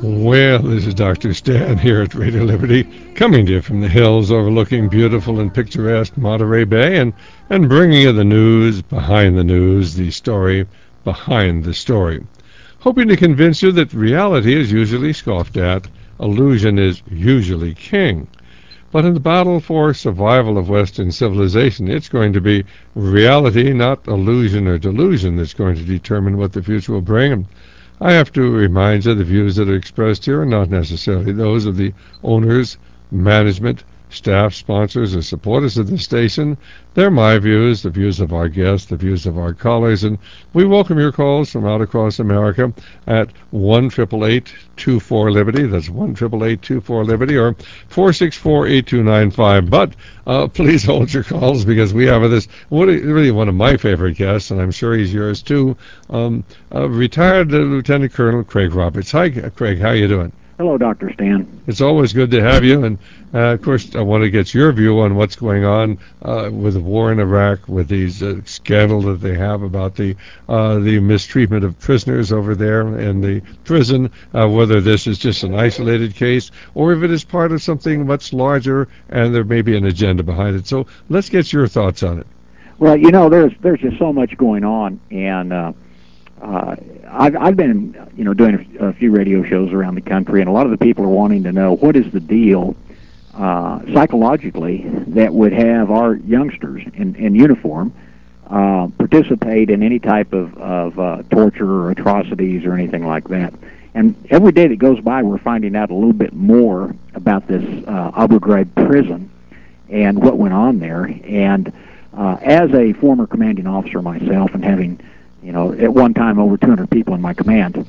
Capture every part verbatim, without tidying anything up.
Well, this is Doctor Stan here at Radio Liberty, coming to you from the hills overlooking beautiful and picturesque Monterey Bay, and, and bringing you the news behind the news, the story behind the story. Hoping to convince you that reality is usually scoffed at, illusion is usually king. But in the battle for survival of Western civilization, it's going to be reality, not illusion or delusion, that's going to determine what the future will bring. I have to remind you the views that are expressed here are not necessarily those of the owners, management, staff, sponsors, or supporters of the station. They're my views, the views of our guests, the views of our callers, and we welcome your calls from out across America at one eight eight eight, two four, Liberty. That's one eight eight eight, two four, Liberty, or four six four, eight two nine five. But uh, please hold your calls, because we have this, what really one of my favorite guests, and I'm sure he's yours too, um, uh, retired uh, Lieutenant Colonel Craig Roberts. Hi, Craig. How you doing? Hello, Doctor Stan. It's always good to have you, and uh, of course I want to get your view on what's going on uh, with the war in Iraq, with these uh, scandal that they have about the uh, the mistreatment of prisoners over there in the prison, uh, whether this is just an isolated case or if it is part of something much larger and there may be an agenda behind it. So let's get your thoughts on it. Well, you know, there's there's just so much going on, and uh, uh, I've, I've been, you know, doing a, a few radio shows around the country, and a lot of the people are wanting to know what is the deal uh, psychologically that would have our youngsters in, in uniform uh, participate in any type of, of uh, torture or atrocities or anything like that. And every day that goes by, we're finding out a little bit more about this uh, Abu Ghraib prison and what went on there. And uh, as a former commanding officer myself, and having, you know, at one time over two hundred people in my command,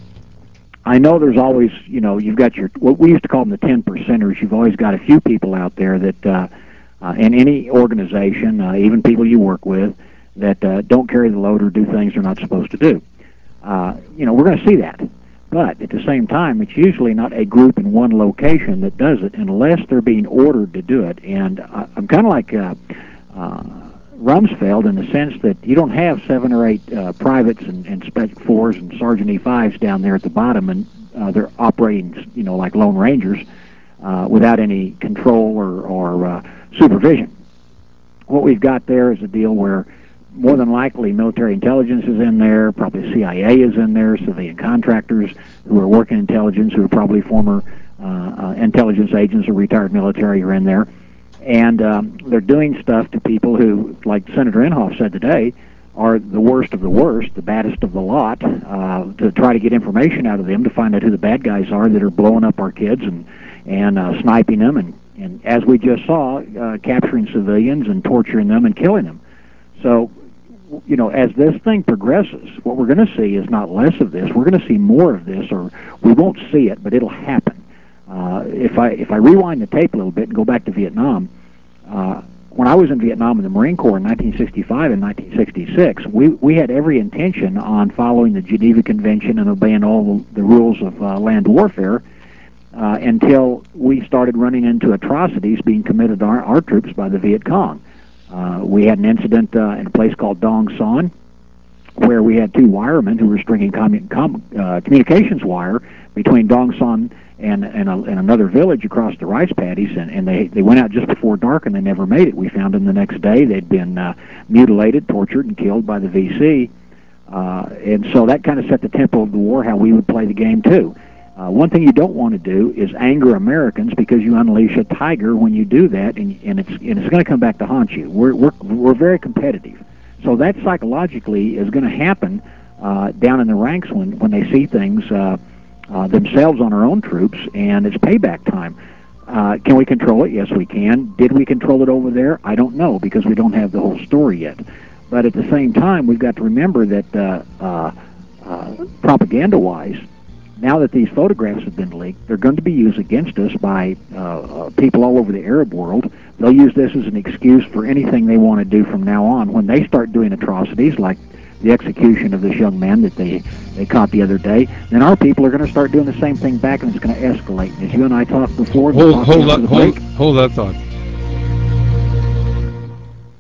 I know there's always, you know, you've got your, what we used to call them the ten percenters. You've always got a few people out there that, uh, uh, in any organization, uh, even people you work with, that uh, don't carry the load or do things they're not supposed to do. Uh, you know, we're going to see that. But at the same time, it's usually not a group in one location that does it unless they're being ordered to do it. And I, I'm kind of like uh, uh, Rumsfeld in the sense that you don't have seven or eight uh, privates and, and Spec fours and Sergeant E fives down there at the bottom, and uh, they're operating, you know, like Lone Rangers uh, without any control or, or uh, supervision. What we've got there is a deal where more than likely military intelligence is in there, probably C I A is in there, civilian contractors who are working intelligence, who are probably former uh, uh, intelligence agents or retired military are in there. And um, they're doing stuff to people who, like Senator Inhofe said today, are the worst of the worst, the baddest of the lot, uh, to try to get information out of them to find out who the bad guys are that are blowing up our kids and, and uh, sniping them, and, and as we just saw, uh, capturing civilians and torturing them and killing them. So, you know, as this thing progresses, what we're going to see is not less of this. We're going to see more of this, or we won't see it, but it'll happen. Uh, if I if I rewind the tape a little bit and go back to Vietnam, uh, when I was in Vietnam in the Marine Corps in nineteen sixty-five and nineteen sixty-six, we, we had every intention on following the Geneva Convention and obeying all the, the rules of uh, land warfare uh, until we started running into atrocities being committed on our, our troops by the Viet Cong. Uh, we had an incident uh, in a place called Dong Son, where we had two wiremen who were stringing commu com uh, communications wire between Dong Son and, and, a, and another village across the rice paddies, and, and they, they went out just before dark and they never made it. We found them the next day. They'd been uh, mutilated, tortured, and killed by the V C. Uh, and so that kind of set the tempo of the war, how we would play the game too. Uh, one thing you don't want to do is anger Americans, because you unleash a tiger when you do that, and, and it's and it's going to come back to haunt you. We're we're we're very competitive, so that psychologically is going to happen uh, down in the ranks when when they see things uh, uh, themselves on our own troops, and it's payback time. Uh, can we control it? Yes, we can. Did we control it over there? I don't know, because we don't have the whole story yet. But at the same time, we've got to remember that uh, uh, uh, propaganda-wise, now that these photographs have been leaked, they're going to be used against us by uh, uh, people all over the Arab world. They'll use this as an excuse for anything they want to do from now on. When they start doing atrocities like the execution of this young man that they, they caught the other day, then our people are going to start doing the same thing back, and it's going to escalate. And as you and I talked before... Hold, hold, that, hold, hold that thought.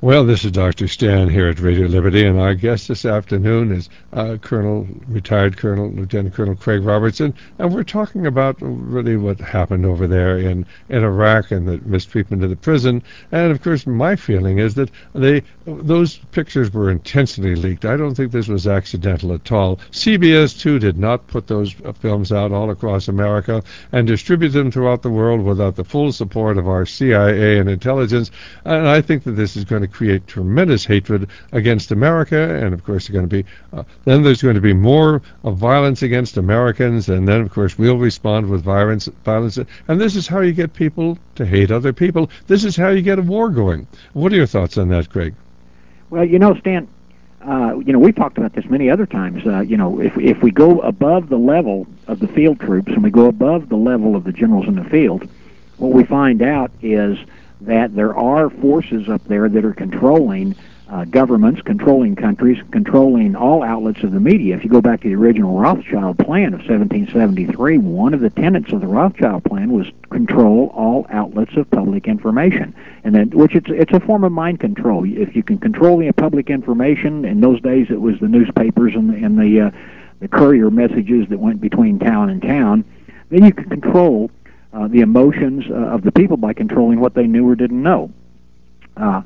Well, this is Doctor Stan here at Radio Liberty, and our guest this afternoon is uh, Colonel, retired Colonel, Lieutenant Colonel Craig Robertson, and we're talking about really what happened over there in, in Iraq and the mistreatment of the prison. And of course, my feeling is that they those pictures were intentionally leaked. I don't think this was accidental at all. C B S two did not put those films out all across America and distribute them throughout the world without the full support of our C I A and intelligence. And I think that this is going to create tremendous hatred against America, and of course, going to be uh, then there's going to be more of violence against Americans, and then of course we'll respond with violence, violence, and this is how you get people to hate other people. This is how you get a war going. What are your thoughts on that, Craig? Well, you know, Stan, uh, you know, we've talked about this many other times. Uh, you know, if if we go above the level of the field troops and we go above the level of the generals in the field, what we find out is that there are forces up there that are controlling uh, governments, controlling countries, controlling all outlets of the media. If you go back to the original Rothschild plan of seventeen seventy-three, one of the tenets of the Rothschild plan was control all outlets of public information, and then which it's it's a form of mind control. If you can control the public information, in those days it was the newspapers and the, and the uh, the courier messages that went between town and town, then you can control Uh, the emotions uh, of the people by controlling what they knew or didn't know. Uh,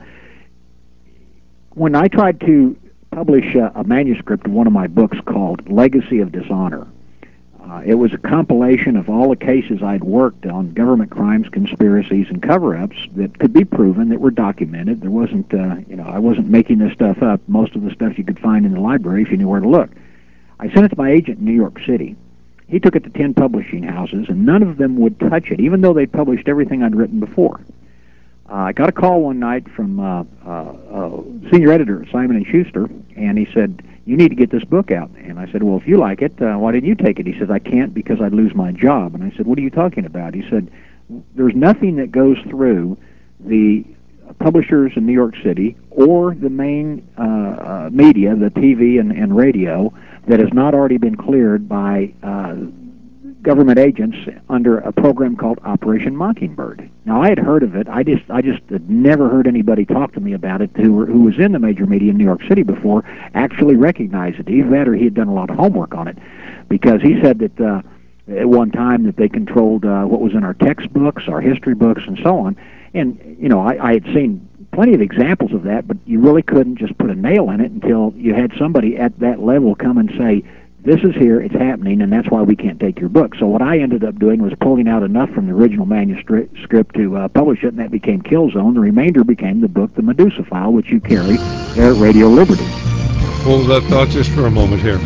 when I tried to publish uh, a manuscript of one of my books called Legacy of Dishonor, uh, it was a compilation of all the cases I'd worked on, government crimes, conspiracies, and cover-ups that could be proven, that were documented. There wasn't, uh, you know, I wasn't making this stuff up. Most of the stuff you could find in the library if you knew where to look. I sent it to my agent in New York City. He took it to ten publishing houses, and none of them would touch it, even though they'd published everything I'd written before. Uh, I got a call one night from uh, uh, uh, senior editor at Simon and Schuster, and he said, "You need to get this book out." And I said, "Well, if you like it, uh, why didn't you take it?" He says, "I can't because I'd lose my job." And I said, "What are you talking about?" He said, "There's nothing that goes through the publishers in New York City or the main uh, uh, media, the T V and, and radio, that has not already been cleared by uh, government agents under a program called Operation Mockingbird." Now, I had heard of it. I just I just had never heard anybody talk to me about it who, were, who was in the major media in New York City before actually recognize it. Either that or he had done a lot of homework on it, because he said that uh, at one time that they controlled uh, what was in our textbooks, our history books, and so on. And, you know, I, I had seen plenty of examples of that, but you really couldn't just put a nail in it until you had somebody at that level come and say, "This is here, it's happening, and that's why we can't take your book." So what I ended up doing was pulling out enough from the original manuscript to uh, publish it, and that became Killzone. The remainder became the book, The Medusa File, which you carry there at Radio Liberty. Hold that thought just for a moment here.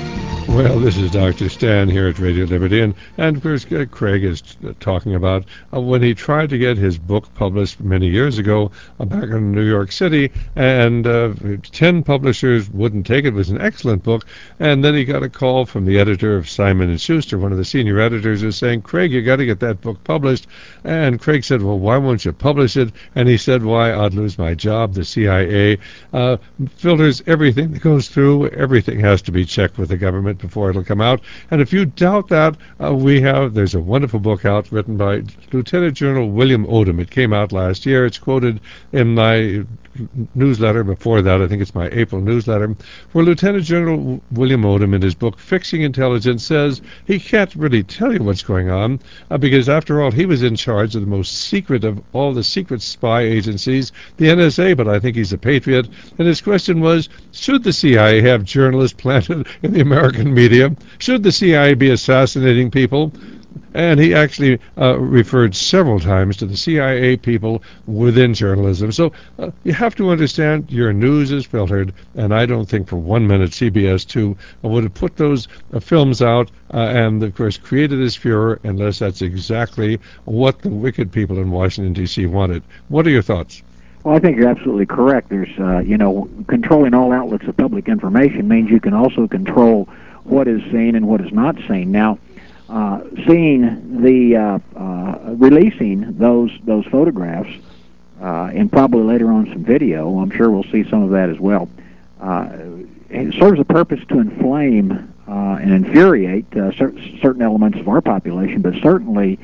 Well, this is Doctor Stan here at Radio Liberty, and, and of course uh, Craig is uh, talking about uh, when he tried to get his book published many years ago uh, back in New York City, and uh, ten publishers wouldn't take it. It was an excellent book, and then he got a call from the editor of Simon and Schuster, one of the senior editors, who's saying, "Craig, you got to get that book published." And Craig said, "Well, why won't you publish it?" And he said, "Why, I'd lose my job. The C I A uh, filters everything that goes through. Everything has to be checked with the government before it'll come out. And if you doubt that, uh, we have, there's a wonderful book out written by Lieutenant General William Odom. It came out last year. It's quoted in my newsletter before that. I think it's my April newsletter, where Lieutenant General William Odom in his book Fixing Intelligence says he can't really tell you what's going on uh, because after all he was in charge of the most secret of all the secret spy agencies, the N S A, but I think he's a patriot. And his question was, should the C I A have journalists planted in the American media? Should the C I A be assassinating people? And he actually uh, referred several times to the C I A people within journalism. So uh, you have to understand your news is filtered, and I don't think for one minute C B S two would have put those uh, films out uh, and, of course, created this furor unless that's exactly what the wicked people in Washington, D C wanted. What are your thoughts? Well, I think you're absolutely correct. There's, uh, you know, controlling all outlets of public information means you can also control what is seen and what is not seen. Now, Uh, seeing the uh, uh, releasing those those photographs uh, and probably later on some video, I'm sure we'll see some of that as well. Uh, it serves a purpose to inflame uh, and infuriate uh, cer- certain elements of our population, but certainly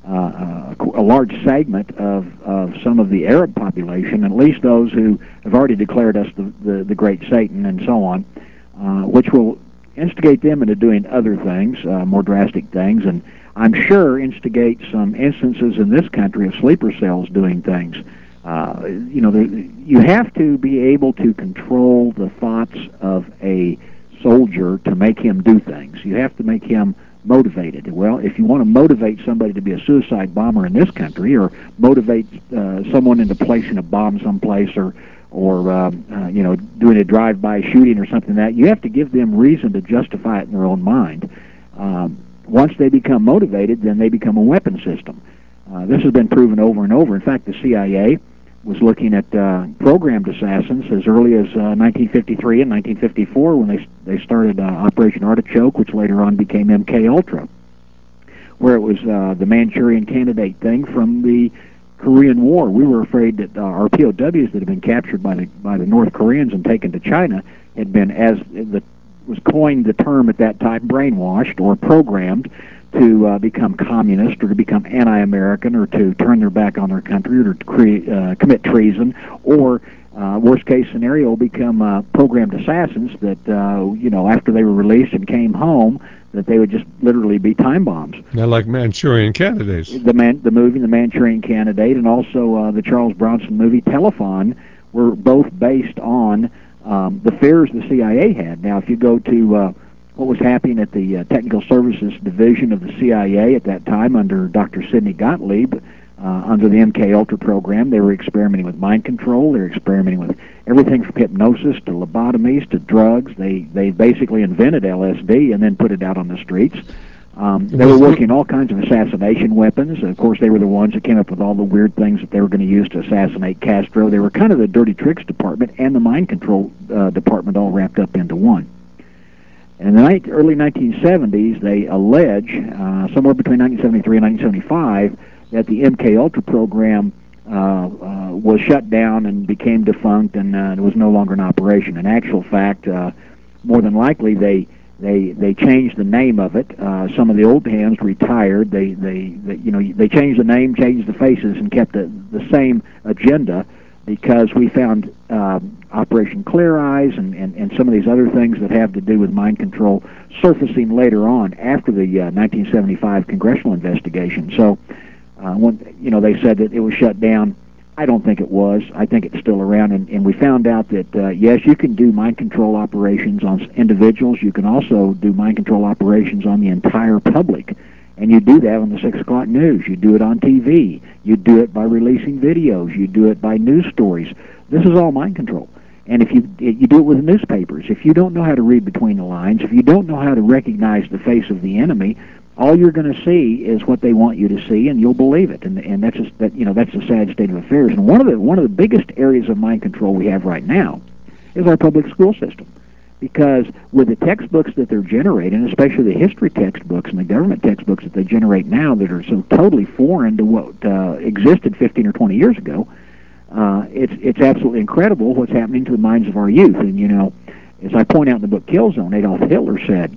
uh, a, a large segment of, of some of the Arab population, at least those who have already declared us the, the, the great Satan and so on, uh, which will instigate them into doing other things, uh, more drastic things, and I'm sure instigate some instances in this country of sleeper cells doing things. Uh, you know, there, you have to be able to control the thoughts of a soldier to make him do things. You have to make him motivated. Well, if you want to motivate somebody to be a suicide bomber in this country, or motivate uh, someone into placing a bomb someplace, or or um, uh, you know, doing a drive-by shooting or something like that, you have to give them reason to justify it in their own mind. Um, once they become motivated, then they become a weapon system. Uh, this has been proven over and over. In fact, the C I A was looking at uh, programmed assassins as early as uh, nineteen fifty-three and nineteen fifty-four when they they started uh, Operation Artichoke, which later on became M K Ultra, where it was uh, the Manchurian Candidate thing from the Korean War. We were afraid that uh, our P O Ws that had been captured by the by the North Koreans and taken to China had been, as the was coined the term at that time, brainwashed or programmed to uh, become communist or to become anti-American or to turn their back on their country or to create, uh, commit treason, or uh, worst case scenario, become uh, programmed assassins that, uh, you know, after they were released and came home, that they would just literally be time bombs. Now, like Manchurian Candidates. The man, the movie, The Manchurian Candidate, and also uh, the Charles Bronson movie Telephone were both based on um, the fears the C I A had. Now, if you go to uh, what was happening at the uh, Technical Services Division of the C I A at that time under Doctor Sidney Gottlieb, uh, under the M K Ultra program, they were experimenting with mind control. They were experimenting with everything from hypnosis to lobotomies to drugs. They they basically invented L S D and then put it out on the streets. Um, they were working all kinds of assassination weapons. Of course, they were the ones that came up with all the weird things that they were going to use to assassinate Castro. They were kind of the dirty tricks department and the mind control uh, department all wrapped up into one. In the early nineteen seventies, they allege, uh, somewhere between nineteen seventy-three and nineteen seventy-five, that the M K Ultra program uh, uh, was shut down and became defunct and uh, it was no longer in operation. In actual fact, uh, more than likely, they they they changed the name of it. Uh, some of the old hands retired. They, they they you know they changed the name, changed the faces, and kept the the same agenda, because we found uh, Operation Clear Eyes and, and, and some of these other things that have to do with mind control surfacing later on after the uh, nineteen seventy-five congressional investigation. So, uh, when, you know, they said that it was shut down. I don't think it was. I think it's still around, and, and we found out that, uh, yes, you can do mind control operations on individuals. You can also do mind control operations on the entire public. And you do that on the six o'clock news. You do it on T V. You do it by releasing videos. You do it by news stories. This is all mind control. And if you you do it with the newspapers, if you don't know how to read between the lines, if you don't know how to recognize the face of the enemy, all you're going to see is what they want you to see, and you'll believe it. And and that's just, that you know that's a sad state of affairs. And one of the one of the biggest areas of mind control we have right now is our public school system. Because with the textbooks that they're generating, especially the history textbooks and the government textbooks that they generate now that are so totally foreign to what uh, existed fifteen or twenty years ago, uh, it's it's absolutely incredible what's happening to the minds of our youth. And, you know, as I point out in the book Killzone, Adolf Hitler said,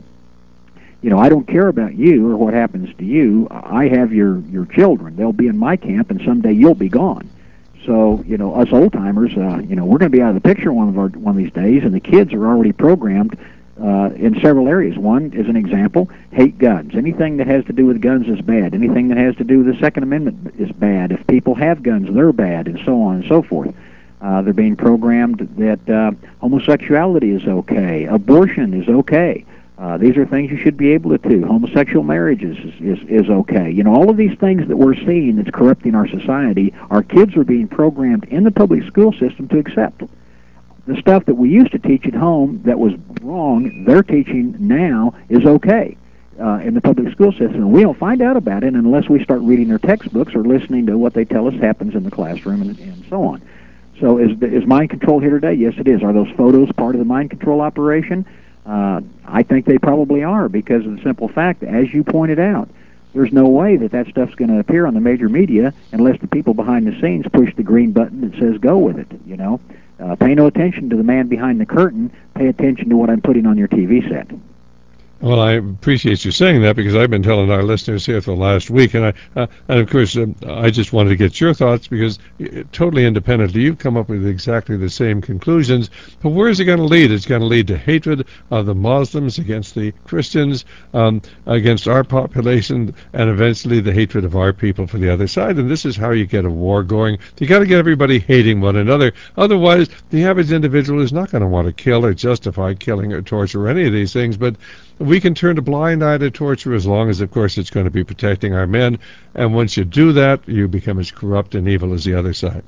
you know, I don't care about you or what happens to you. I have your, your children. They'll be in my camp, and someday you'll be gone. So, you know, us old-timers, uh, you know, we're going to be out of the picture one of our one of these days, and the kids are already programmed uh, in several areas. One, as an example, hate guns. Anything that has to do with guns is bad. Anything that has to do with the Second Amendment is bad. If people have guns, they're bad, and so on and so forth. Uh, they're being programmed that uh, homosexuality is okay, abortion is okay. Uh, these are things you should be able to do. Homosexual marriages is, is, is okay. You know, all of these things that we're seeing that's corrupting our society, our kids are being programmed in the public school system to accept. The stuff that we used to teach at home that was wrong, they're teaching now is okay uh, in the public school system. And we don't find out about it unless we start reading their textbooks or listening to what they tell us happens in the classroom and, and so on. So is, is mind control here today? Yes, it is. Are those photos part of the mind control operation? Uh, I think they probably are, because of the simple fact that, as you pointed out, there's no way that that stuff's going to appear on the major media unless the people behind the scenes push the green button that says go with it, you know. Uh, pay no attention to the man behind the curtain. Pay attention to what I'm putting on your T V set. Well, I appreciate you saying that because I've been telling our listeners here for the last week, and I, uh, and of course, uh, I just wanted to get your thoughts because uh, totally independently, you've come up with exactly the same conclusions. But where is it going to lead? It's going to lead to hatred of the Muslims against the Christians, um, against our population, and eventually the hatred of our people for the other side. And this is how you get a war going. You got to get everybody hating one another. Otherwise, the average individual is not going to want to kill or justify killing or torture or any of these things. But we can turn a blind eye to torture as long as, of course, it's going to be protecting our men. And once you do that, you become as corrupt and evil as the other side.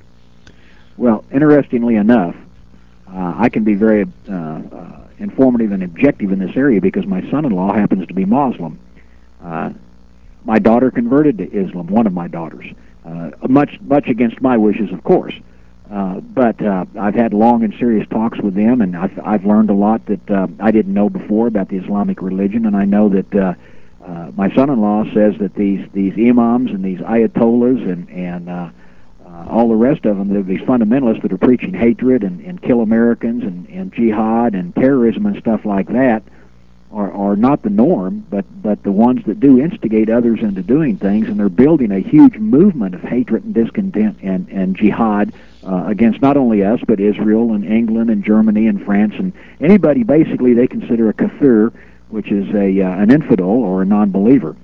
Well, interestingly enough, uh, I can be very uh, uh, informative and objective in this area because my son-in-law happens to be Muslim. Uh, my daughter converted to Islam, one of my daughters, uh, much much against my wishes, of course. Uh, but uh, I've had long and serious talks with them, and I've, I've learned a lot that uh, I didn't know before about the Islamic religion, and I know that uh, uh, my son-in-law says that these, these imams and these ayatollahs and, and uh, uh, all the rest of them, they're these fundamentalists that are preaching hatred and, and kill Americans and, and jihad and terrorism and stuff like that, Are, are not the norm, but, but the ones that do instigate others into doing things, and they're building a huge movement of hatred and discontent and, and jihad uh, against not only us, but Israel and England and Germany and France and anybody basically they consider a kafir, which is a uh, an infidel or a non-believer.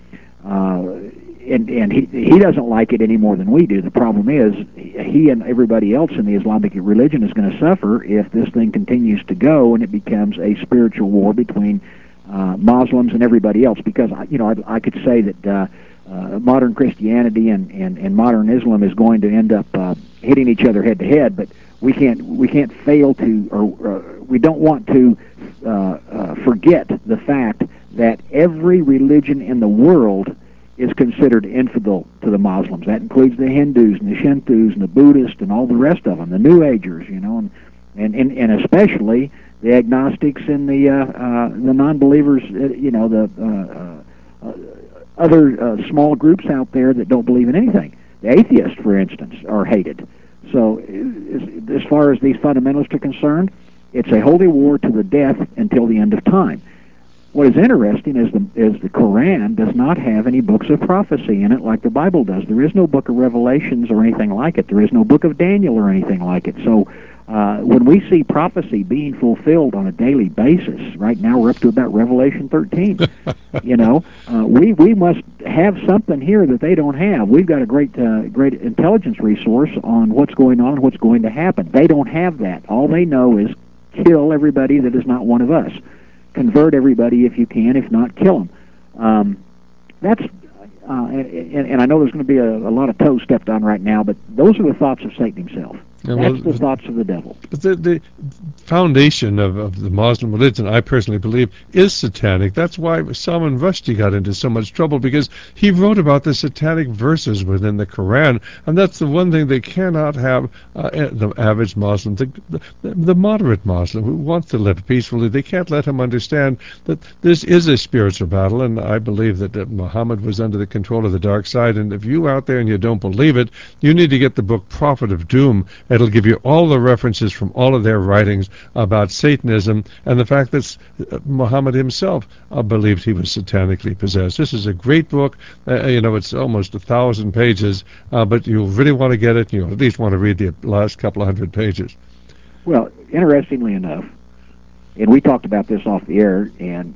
Uh, and and he, he doesn't like it any more than we do. The problem is he and everybody else in the Islamic religion is going to suffer if this thing continues to go and it becomes a spiritual war between Uh, Muslims and everybody else, because you know I, I could say that uh, uh, modern Christianity and, and, and modern Islam is going to end up uh, hitting each other head to head, but we can't we can't fail to, or uh, we don't want to uh, uh, forget the fact that every religion in the world is considered infidel to the Muslims. That includes the Hindus and the Shintos and the Buddhists and all the rest of them, the New Agers, you know, and and, and, and especially the agnostics and the uh, uh, the non-believers, uh, you know, the uh, uh, other uh, small groups out there that don't believe in anything. The atheists, for instance, are hated. So as, as far as these fundamentalists are concerned, it's a holy war to the death until the end of time. What is interesting is the, is the Quran does not have any books of prophecy in it like the Bible does. There is no book of Revelations or anything like it. There is no book of Daniel or anything like it. So uh, when we see prophecy being fulfilled on a daily basis, right now we're up to about Revelation thirteen. You know, uh, we we must have something here that they don't have. We've got a great uh, great intelligence resource on what's going on, what's going to happen. They don't have that. All they know is kill everybody that is not one of us. Convert everybody if you can, if not, kill them. Um, that's, uh, and, and I know there's going to be a, a lot of toes stepped on right now, but those are the thoughts of Satan himself. Yeah, well, that's the thoughts of the devil. But the, the foundation of, of the Muslim religion, I personally believe, is satanic. That's why Salman Rushdie got into so much trouble, because he wrote about the satanic verses within the Quran, and that's the one thing they cannot have uh, the average Muslim, the, the, the moderate Muslim who wants to live peacefully. They can't let him understand that this is a spiritual battle, and I believe that, that Muhammad was under the control of the dark side, and if you out there and you don't believe it, you need to get the book Prophet of Doom. It'll give you all the references from all of their writings about Satanism and the fact that uh, Muhammad himself uh, believed he was satanically possessed. This is a great book. Uh, you know, it's almost a thousand pages, uh, but you really want to get it. You at least want to read the last couple of hundred pages. Well, interestingly enough, and we talked about this off the air, and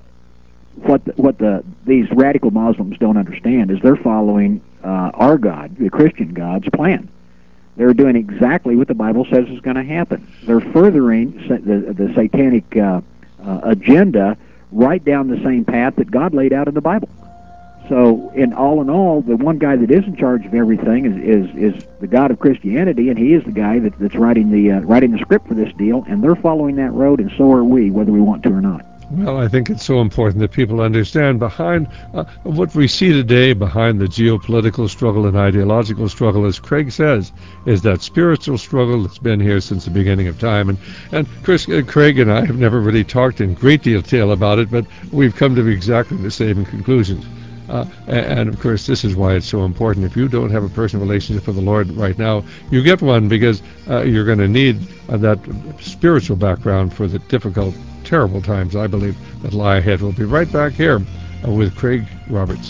what the, what the these radical Muslims don't understand is they're following uh, our God, the Christian God's plan. They're doing exactly what the Bible says is going to happen. They're furthering the, the satanic uh, uh, agenda right down the same path that God laid out in the Bible. So, in all in all, the one guy that is in charge of everything is is, is the God of Christianity, and he is the guy that, that's writing the uh, writing the script for this deal, and they're following that road, and so are we, whether we want to or not. Well, I think it's so important that people understand behind uh, what we see today, behind the geopolitical struggle and ideological struggle, as Craig says, is that spiritual struggle that's been here since the beginning of time. And, and Chris, uh, Craig and I have never really talked in great detail about it, but we've come to exactly the same conclusions. Uh, and, and, of course, this is why it's so important. If you don't have a personal relationship with the Lord right now, you get one, because uh, you're going to need uh, that spiritual background for the difficult terrible times, I believe, that lie ahead. We'll be right back here uh, with Craig Roberts.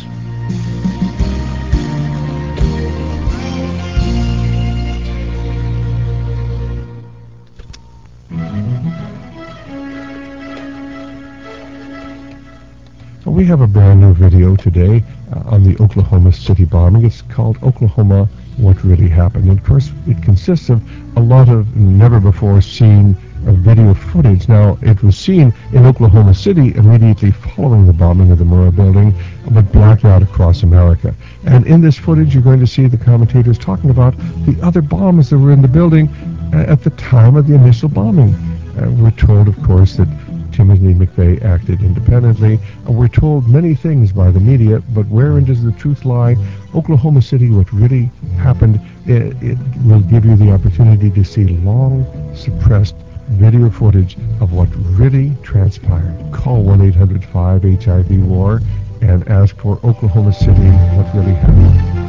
We have a brand new video today uh, on the Oklahoma City bombing. It's called Oklahoma, What Really Happened. And of course, it consists of a lot of never-before-seen uh, video footage. Now, it was seen in Oklahoma City immediately following the bombing of the Murrah building, but blacked out across America. And in this footage, you're going to see the commentators talking about the other bombs that were in the building uh, at the time of the initial bombing. Uh, we're told, of course, that Timothy McVeigh acted independently. And we're told many things by the media, but wherein does the truth lie? Oklahoma City, what really happened, it, it will give you the opportunity to see long-suppressed video footage of what really transpired. Call one eight hundred five H I V war and ask for Oklahoma City, what really happened.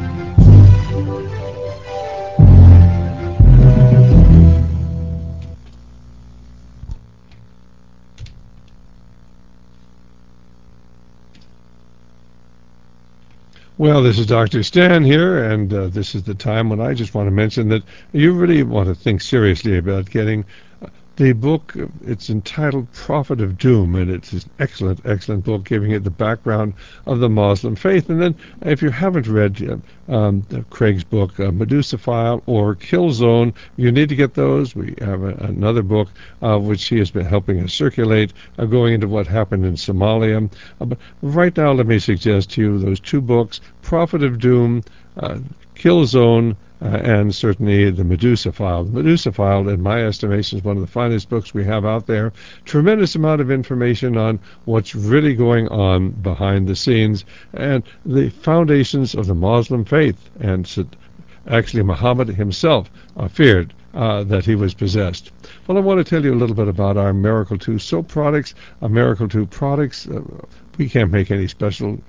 Well, this is Doctor Stan here, and uh, this is the time when I just want to mention that you really want to think seriously about getting uh, the book. It's entitled Prophet of Doom, and it's an excellent, excellent book giving it the background of the Muslim faith. And then if you haven't read uh, um, Craig's book, uh, Medusa File or Kill Zone, you need to get those. We have a, another book uh, which he has been helping us circulate, uh, going into what happened in Somalia. Uh, but right now, let me suggest to you those two books, Prophet of Doom, uh, Kill Zone, Uh, and certainly the Medusa File. The Medusa File, in my estimation, is one of the finest books we have out there. Tremendous amount of information on what's really going on behind the scenes and the foundations of the Muslim faith. And actually, Muhammad himself uh, feared uh, that he was possessed. Well, I want to tell you a little bit about our Miracle two soap products. Our Miracle two products, uh, we can't make any special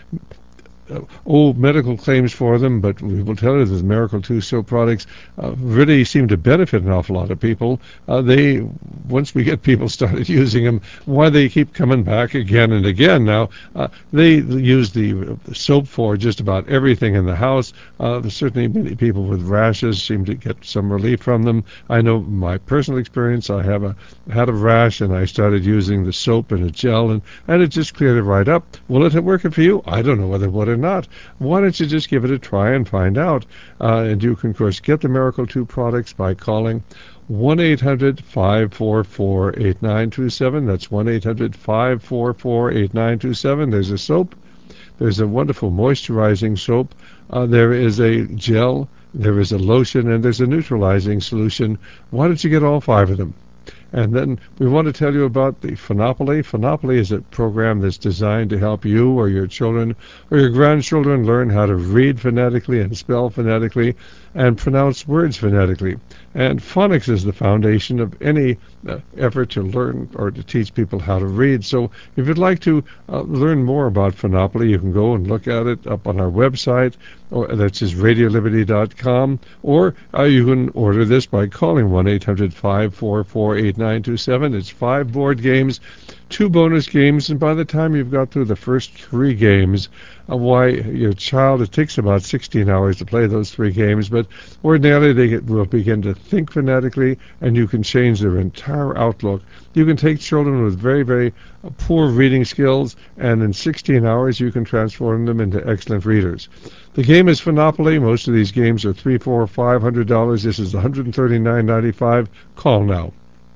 Uh, old medical claims for them, but we will tell you that the Miracle two soap products uh, really seem to benefit an awful lot of people. Uh, they, once we get people started using them, why they keep coming back again and again. Now, uh, they use the, the soap for just about everything in the house. Uh, certainly many people with rashes seem to get some relief from them. I know my personal experience, I have a had a rash, and I started using the soap and a gel, and, and it just cleared it right up. Will it work for you? I don't know whether it would or not. Why don't you just give it a try and find out? Uh, and you can, of course, get the Miracle two products by calling one eight hundred five four four eight nine two seven. That's one eight hundred five four four eight nine two seven. There's a soap. There's a wonderful moisturizing soap. Uh, there is a gel. There is a lotion. And there's a neutralizing solution. Why don't you get all five of them? And then we want to tell you about the Phenopoly. Phenopoly is a program that's designed to help you or your children or your grandchildren learn how to read phonetically and spell phonetically and pronounce words phonetically. And phonics is the foundation of any uh, effort to learn or to teach people how to read. So if you'd like to uh, learn more about Phenopoly, you can go and look at it up on our website, or that's just radio liberty dot com, or uh, you can order this by calling one eight hundred five four four eight nine two seven. It's five board games, two bonus games, and by the time you've got through the first three games, uh, why, your child, it takes about sixteen hours to play those three games, but ordinarily they get, will begin to think phonetically, and you can change their entire outlook. You can take children with very, very uh, poor reading skills, and in sixteen hours you can transform them into excellent readers. The game is Phenopoly. Most of these games are three, four, five hundred dollars. This is one hundred thirty-nine ninety-five. Call now.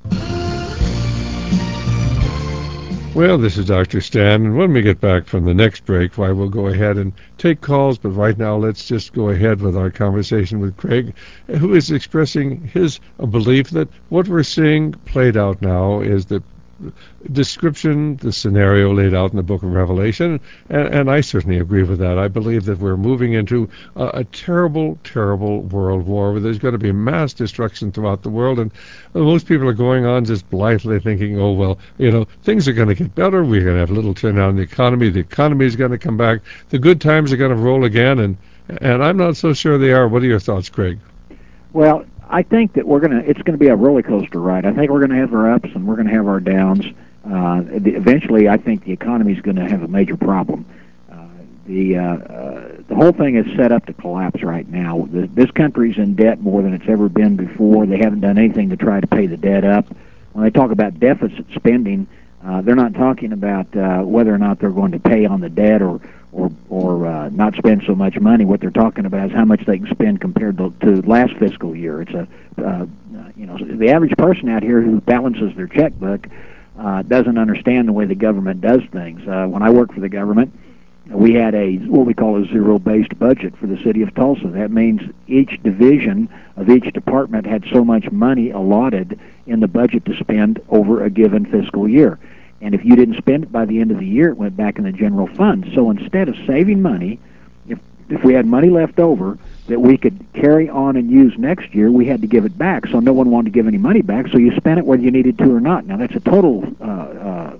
Well, this is Doctor Stan, and when we get back from the next break, why, we'll go ahead and take calls, but right now let's just go ahead with our conversation with Craig, who is expressing his belief that what we're seeing played out now is the description, the scenario laid out in the book of Revelation, and, and I certainly agree with that. I believe that we're moving into a, a terrible, terrible world war where there's going to be mass destruction throughout the world, and most people are going on just blithely thinking, oh, well, you know, things are going to get better, we're going to have a little turnaround in the economy, the economy is going to come back, the good times are going to roll again, and, and I'm not so sure they are. What are your thoughts, Craig? Well, I think that we're gonna. It's going to be a roller coaster ride. I think we're going to have our ups and we're going to have our downs. uh, the, eventually I think the economy is going to have a major problem. Uh, the uh, uh, the whole thing is set up to collapse right now. The, this country's in debt more than it's ever been before. They haven't done anything to try to pay the debt up. When they talk about deficit spending, uh, they're not talking about uh, whether or not they're going to pay on the debt or or or uh, not spend so much money. What they're talking about is how much they can spend compared to, to last fiscal year. It's a uh, you know the average person out here who balances their checkbook uh, doesn't understand the way the government does things. Uh, when I worked for the government, we had a what we call a zero-based budget for the city of Tulsa. That means each division of each department had so much money allotted in the budget to spend over a given fiscal year. And if you didn't spend it by the end of the year, it went back in the general fund. So instead of saving money, if if we had money left over that we could carry on and use next year, we had to give it back. So no one wanted to give any money back, so you spent it whether you needed to or not. Now that's a total uh, uh,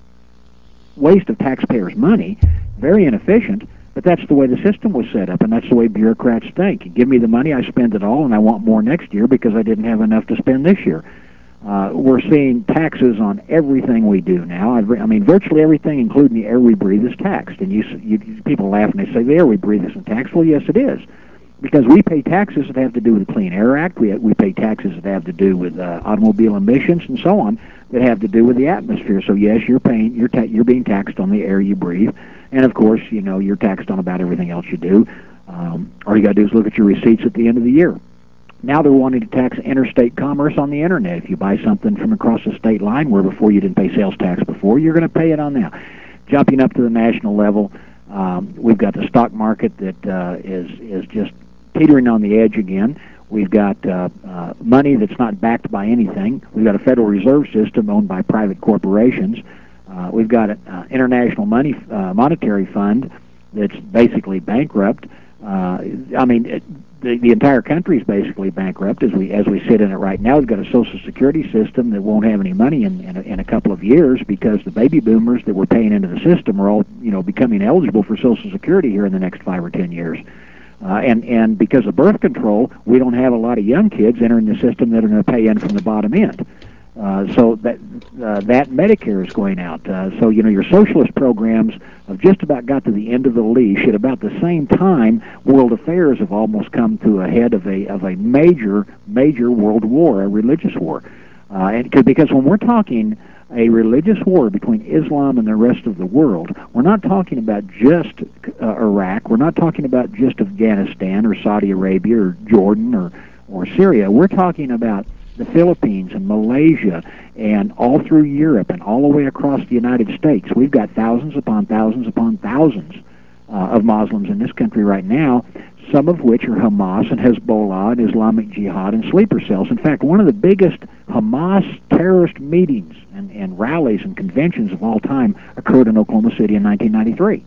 waste of taxpayers' money, very inefficient, but that's the way the system was set up, and that's the way bureaucrats think. You give me the money, I spend it all, and I want more next year because I didn't have enough to spend this year. Uh, we're seeing taxes on everything we do now. I've, I mean, virtually everything, including the air we breathe, is taxed. And you, you people laugh and they say, the air we breathe isn't taxed. Well, yes, it is. Because we pay taxes that have to do with the Clean Air Act. We, we pay taxes that have to do with uh, automobile emissions and so on that have to do with the atmosphere. So, yes, you're paying, you're, ta you're being taxed on the air you breathe. And, of course, you know, you're taxed on about everything else you do. Um, all you got to do is look at your receipts at the end of the year. Now they're wanting to tax interstate commerce on the Internet. If you buy something from across the state line where before you didn't pay sales tax before, you're going to pay it on now. Jumping up to the national level, um, we've got the stock market that uh, is, is just teetering on the edge again. We've got uh, uh, money that's not backed by anything. We've got a Federal Reserve System owned by private corporations. Uh, we've got an uh, international money uh, monetary fund that's basically bankrupt. Uh, I mean, it, the, the entire country is basically bankrupt as we as we sit in it right now. We've got a Social Security system that won't have any money in in a, in a couple of years because the baby boomers that were paying into the system are all you know becoming eligible for Social Security here in the next five or ten years. Uh, and and because of birth control, we don't have a lot of young kids entering the system that are going to pay in from the bottom end. Uh, so that uh, that Medicare is going out. Uh, so you know your socialist programs have just about got to the end of the leash. At about the same time, world affairs have almost come to a head of a of a major major world war, a religious war. Uh, and because when we're talking a religious war between Islam and the rest of the world, we're not talking about just uh, Iraq. We're not talking about just Afghanistan or Saudi Arabia or Jordan or or Syria. We're talking about the Philippines and Malaysia and all through Europe and all the way across the United States. We've got thousands upon thousands upon thousands uh, of Muslims in this country right now, some of which are Hamas and Hezbollah and Islamic Jihad and sleeper cells. In fact, one of the biggest Hamas terrorist meetings and, and rallies and conventions of all time occurred in Oklahoma City in nineteen ninety-three.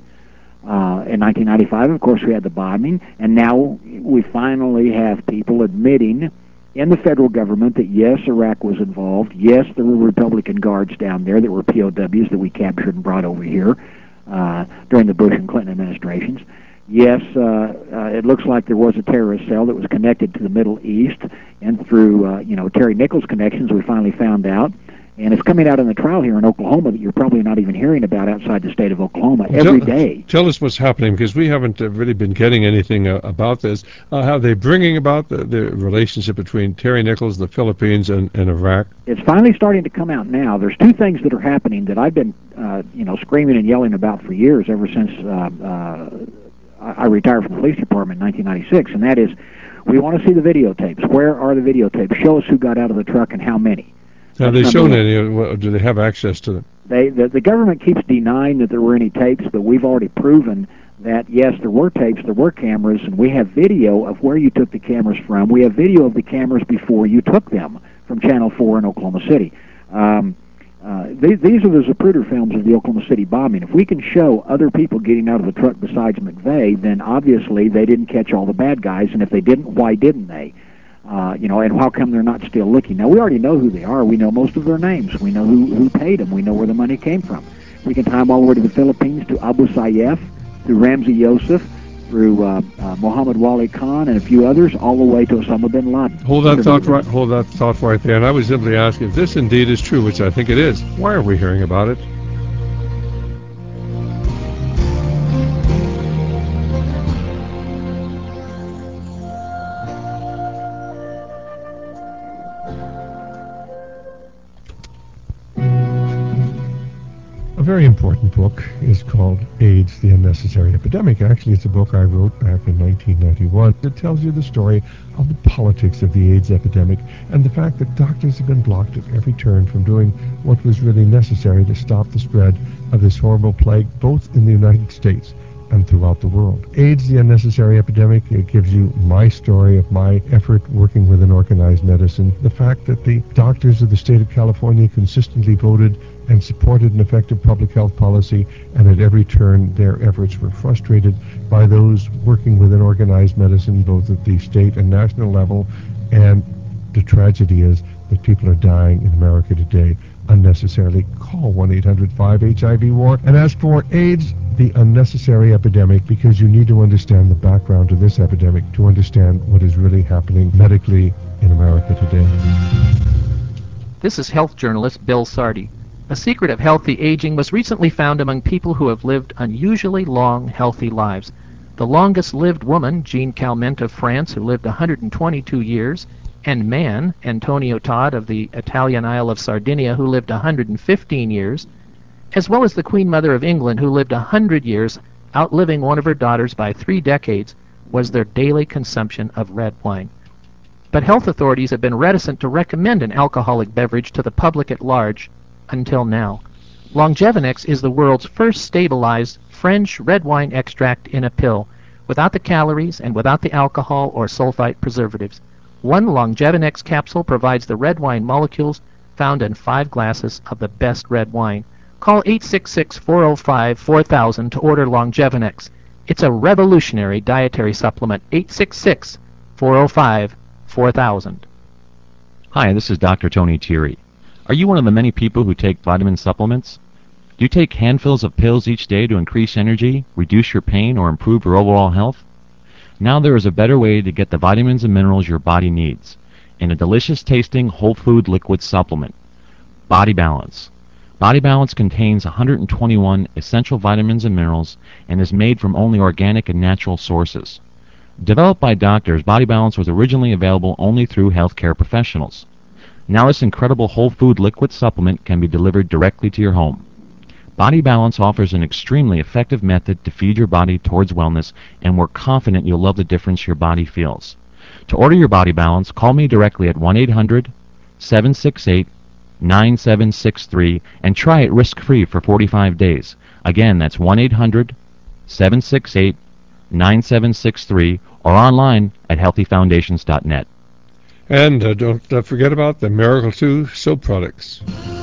Uh, in nineteen ninety-five, of course, we had the bombing, and now we finally have people admitting in the federal government that, yes, Iraq was involved. Yes, there were Republican guards down there that were P O Ws that we captured and brought over here uh, during the Bush and Clinton administrations. Yes, uh, uh, it looks like there was a terrorist cell that was connected to the Middle East, and through, uh, you know, Terry Nichols connections, we finally found out. And it's coming out in the trial here in Oklahoma that you're probably not even hearing about outside the state of Oklahoma every tell, day. Tell us what's happening, because we haven't uh, really been getting anything uh, about this. Uh, how are they bringing about the, the relationship between Terry Nichols, the Philippines, and, and Iraq? It's finally starting to come out now. There's two things that are happening that I've been, uh, you know, screaming and yelling about for years, ever since uh, uh, I retired from the police department in nineteen ninety-six, and that is, we want to see the videotapes. Where are the videotapes? Show us who got out of the truck and how many. Have they shown any? Do they have access to them? They, the, the government keeps denying that there were any tapes, but we've already proven that, yes, there were tapes, there were cameras, and we have video of where you took the cameras from. We have video of the cameras before you took them from Channel four in Oklahoma City. Um, uh, these, these are the Zapruder films of the Oklahoma City bombing. If we can show other people getting out of the truck besides McVeigh, then obviously they didn't catch all the bad guys, and if they didn't, why didn't they? Uh, you know, and how come they're not still looking? Now, we already know who they are. We know most of their names. We know who, who paid them. We know where the money came from. We can tie them all the way to the Philippines, to Abu Sayyaf, to Ramzi Yosef, through uh, uh, Muhammad Wali Khan and a few others, all the way to Osama bin Laden. Hold that thought right. Hold that thought right there. And I would simply ask, if this indeed is true, which I think it is, why are we hearing about it? A very important book is called AIDS, the Unnecessary Epidemic. Actually, it's a book I wrote back in nineteen ninety-one. It tells you the story of the politics of the AIDS epidemic and the fact that doctors have been blocked at every turn from doing what was really necessary to stop the spread of this horrible plague, both in the United States and throughout the world. AIDS, the Unnecessary Epidemic, it gives you my story of my effort working within organized medicine. The fact that the doctors of the state of California consistently voted and supported an effective public health policy, and at every turn their efforts were frustrated by those working within organized medicine, both at the state and national level. And the tragedy is that people are dying in America today unnecessarily. Call one eight hundred five H I V war and ask for AIDS, the Unnecessary Epidemic, because you need to understand the background to this epidemic to understand what is really happening medically in America today. This is health journalist Bill Sardi. A secret of healthy aging was recently found among people who have lived unusually long, healthy lives. The longest-lived woman, Jean Calment of France, who lived one hundred twenty-two years, and man, Antonio Todd of the Italian Isle of Sardinia, who lived one hundred fifteen years, as well as the Queen Mother of England, who lived one hundred years, outliving one of her daughters by three decades, was their daily consumption of red wine. But health authorities have been reticent to recommend an alcoholic beverage to the public at large until now. Longevinex is the world's first stabilized French red wine extract in a pill, without the calories and without the alcohol or sulfite preservatives. One Longevinex capsule provides the red wine molecules found in five glasses of the best red wine. Call eight six six, four oh five, four thousand to order Longevinex. It's a revolutionary dietary supplement. eight six six, four oh five, four thousand. Hi, this is Doctor Tony Thierry. Are you one of the many people who take vitamin supplements? Do you take handfuls of pills each day to increase energy, reduce your pain, or improve your overall health? Now there is a better way to get the vitamins and minerals your body needs in a delicious-tasting whole food liquid supplement. Body Balance. Body Balance contains one hundred twenty-one essential vitamins and minerals and is made from only organic and natural sources. Developed by doctors, Body Balance was originally available only through healthcare professionals. Now this incredible whole food liquid supplement can be delivered directly to your home. Body Balance offers an extremely effective method to feed your body towards wellness, and we're confident you'll love the difference your body feels. To order your Body Balance, call me directly at one eight hundred, seven six eight, nine seven six three and try it risk-free for forty-five days. Again, that's one eight hundred, seven six eight, nine seven six three or online at healthy foundations dot net. And uh, don't uh, forget about the Miracle two soap products.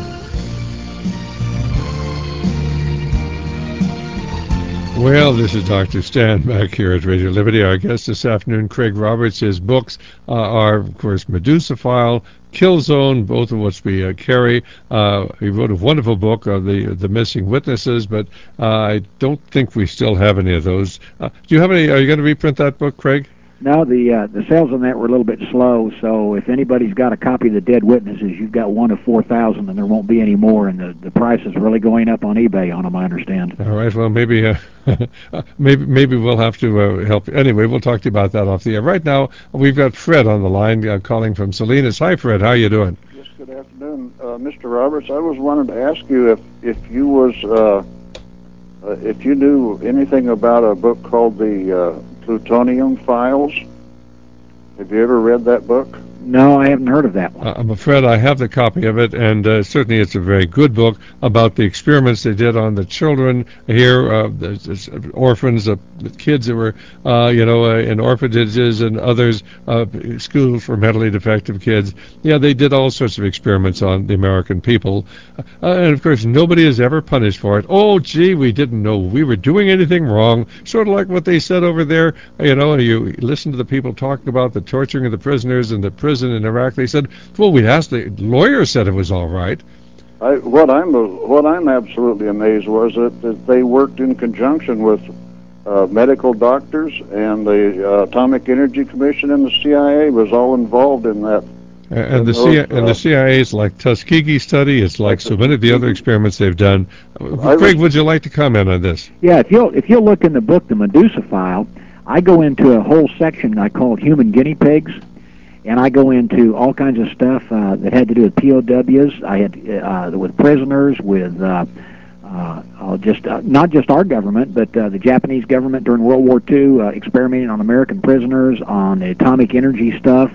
Well, this is Doctor Stan back here at Radio Liberty. Our guest this afternoon, Craig Roberts. His books uh, are, of course, Medusa File, Kill Zone, both of which we uh, carry. Uh, he wrote a wonderful book of the the missing witnesses, but uh, I don't think we still have any of those. Uh, do you have any? Are you going to reprint that book, Craig? No, the uh, the sales on that were a little bit slow, so if anybody's got a copy of The Dead Witnesses, you've got one of four thousand, and there won't be any more, and the, the price is really going up on eBay on them, I understand. All right, well, maybe uh, maybe maybe we'll have to uh, help. Anyway, we'll talk to you about that off the air. Right now, we've got Fred on the line uh, calling from Salinas. Hi, Fred, how you doing? Yes, good afternoon. Uh, Mister Roberts, I was wanting to ask you if, if you was, uh, uh, if you knew anything about a book called the uh, Plutonium Files. Have you ever read that book? No, I haven't heard of that one. Uh, I'm afraid I have the copy of it, and uh, certainly it's a very good book about the experiments they did on the children here, uh, the, the orphans, uh, the kids that were, uh, you know, uh, in orphanages and others, uh, schools for mentally defective kids. Yeah, they did all sorts of experiments on the American people, uh, and of course nobody is ever punished for it. Oh, gee, we didn't know we were doing anything wrong. Sort of like what they said over there. You know, you listen to the people talking about the torturing of the prisoners and the prison in Iraq. They said, well, we asked, the lawyer said it was all right. I, what I'm what I'm absolutely amazed was that, that they worked in conjunction with uh, medical doctors, and the uh, Atomic Energy Commission and the C I A was all involved in that. And in the those, C- uh, and the C I A is like Tuskegee study. It's like Like so the many of the other Tuskegee- experiments they've done. I Craig, was- would you like to comment on this? Yeah, if you'll if you'll look in the book, The Medusa File, I go into a whole section I call human guinea pigs, and I go into all kinds of stuff uh, that had to do with P O Ws. I had uh, with prisoners, with uh, uh, uh, just uh, not just our government, but uh, the Japanese government during World War Two, uh, experimenting on American prisoners, on the atomic energy stuff.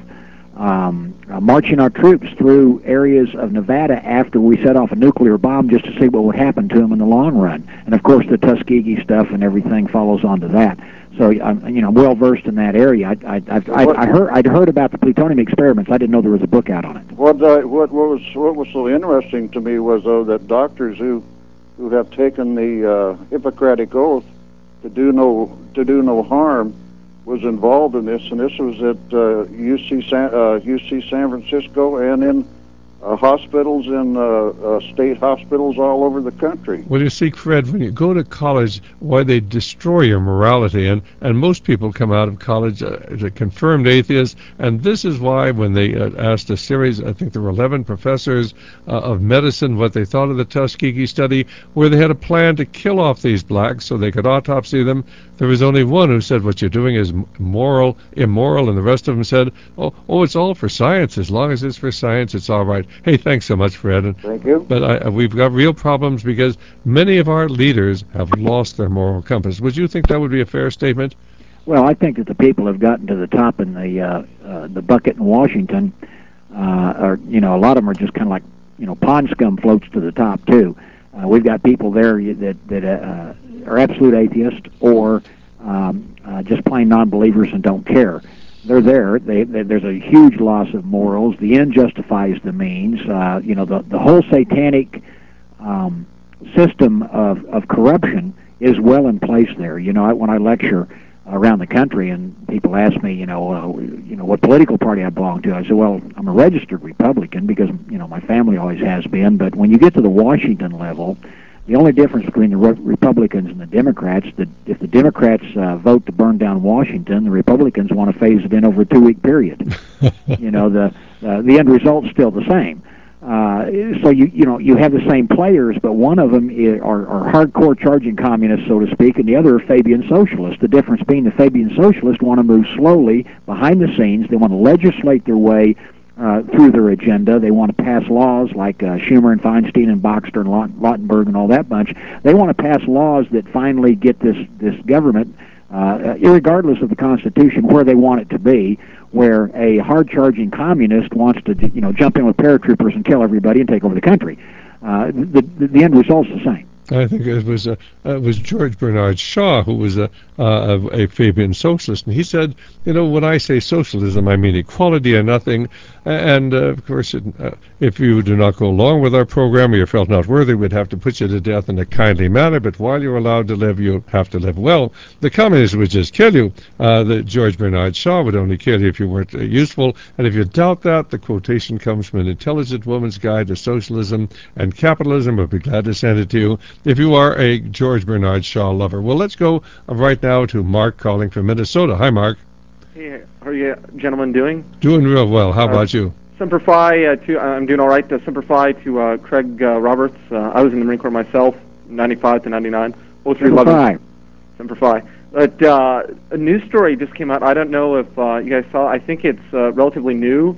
Um, uh, marching our troops through areas of Nevada after we set off a nuclear bomb just to see what would happen to them in the long run. And of course, the Tuskegee stuff and everything follows on to that. So I'm, you know, well versed in that area. I, I, I, I, I heard, I'd heard about the plutonium experiments. I didn't know there was a book out on it. What, uh, what what was what was so interesting to me was though that doctors who who have taken the uh, Hippocratic oath to do no to do no harm was involved in this, and this was at uh, U C San, uh, U C San Francisco and in uh, hospitals and uh, uh, state hospitals all over the country. Well, you see, Fred, when you go to college, why they destroy your morality, and, and most people come out of college uh, as a confirmed atheist, and this is why when they uh, asked a series, I think there were eleven professors uh, of medicine, what they thought of the Tuskegee study, where they had a plan to kill off these blacks so they could autopsy them. There was only one who said what you're doing is moral, immoral, and the rest of them said, oh, oh, it's all for science. As long as it's for science, it's all right. Hey, thanks so much, Fred. And, Thank you. But I, we've got real problems because many of our leaders have lost their moral compass. Would you think that would be a fair statement? Well, I think that the people have gotten to the top in the uh, uh, the bucket in Washington. Uh, or you know, a lot of them are just kind of like you know pond scum floats to the top too. Uh, we've got people there that that uh, are absolute atheists or um, uh, just plain non-believers and don't care. They're there. They, they, there's a huge loss of morals. The end justifies the means. Uh, you know, the the whole satanic um, system of, of corruption is well in place there. You know, I, when I lecture around the country and people ask me, you know, uh, you know, what political party I belong to, I say, well, I'm a registered Republican because you know my family always has been. But when you get to the Washington level, the only difference between the Re- Republicans and the Democrats, that if the Democrats uh, vote to burn down Washington, the Republicans want to phase it in over a two-week period. you know, the uh, the end result's still the same. Uh, so you you know you have the same players, but one of them is, are, are hardcore charging communists, so to speak, and the other are Fabian socialists. The difference being the Fabian socialists want to move slowly behind the scenes. They want to legislate their way Uh, through their agenda. They want to pass laws like uh, Schumer and Feinstein and Boxer and Lot- Lautenberg and all that bunch. They want to pass laws that finally get this this government, uh, irregardless of the Constitution, where they want it to be. Where a hard-charging communist wants to, you know, jump in with paratroopers and kill everybody and take over the country. Uh, the, the the end result's the same. I think it was uh, it was George Bernard Shaw who was a, uh, a Fabian socialist, and he said, you know, when I say socialism, I mean equality and nothing. And uh, of course, it, uh, if you do not go along with our program or you felt not worthy, we'd have to put you to death in a kindly manner. But while you're allowed to live, you have to live well. The communists would just kill you. Uh, the George Bernard Shaw would only kill you if you weren't uh, useful. And if you doubt that, the quotation comes from an Intelligent Woman's Guide to Socialism and Capitalism. I'll be glad to send it to you if you are a George Bernard Shaw lover. Well, let's go right now to Mark calling from Minnesota. Hi, Mark. Hey, how are you gentlemen doing? Doing real well. How uh, about you? Semper Fi, uh, to, I'm doing all right. Uh, Semper Fi to uh, Craig uh, Roberts. Uh, I was in the Marine Corps myself, ninety-five to ninety-nine. Semper Fi. Semper Fi. But uh, a news story just came out. I don't know if uh, you guys saw. I think it's uh, relatively new.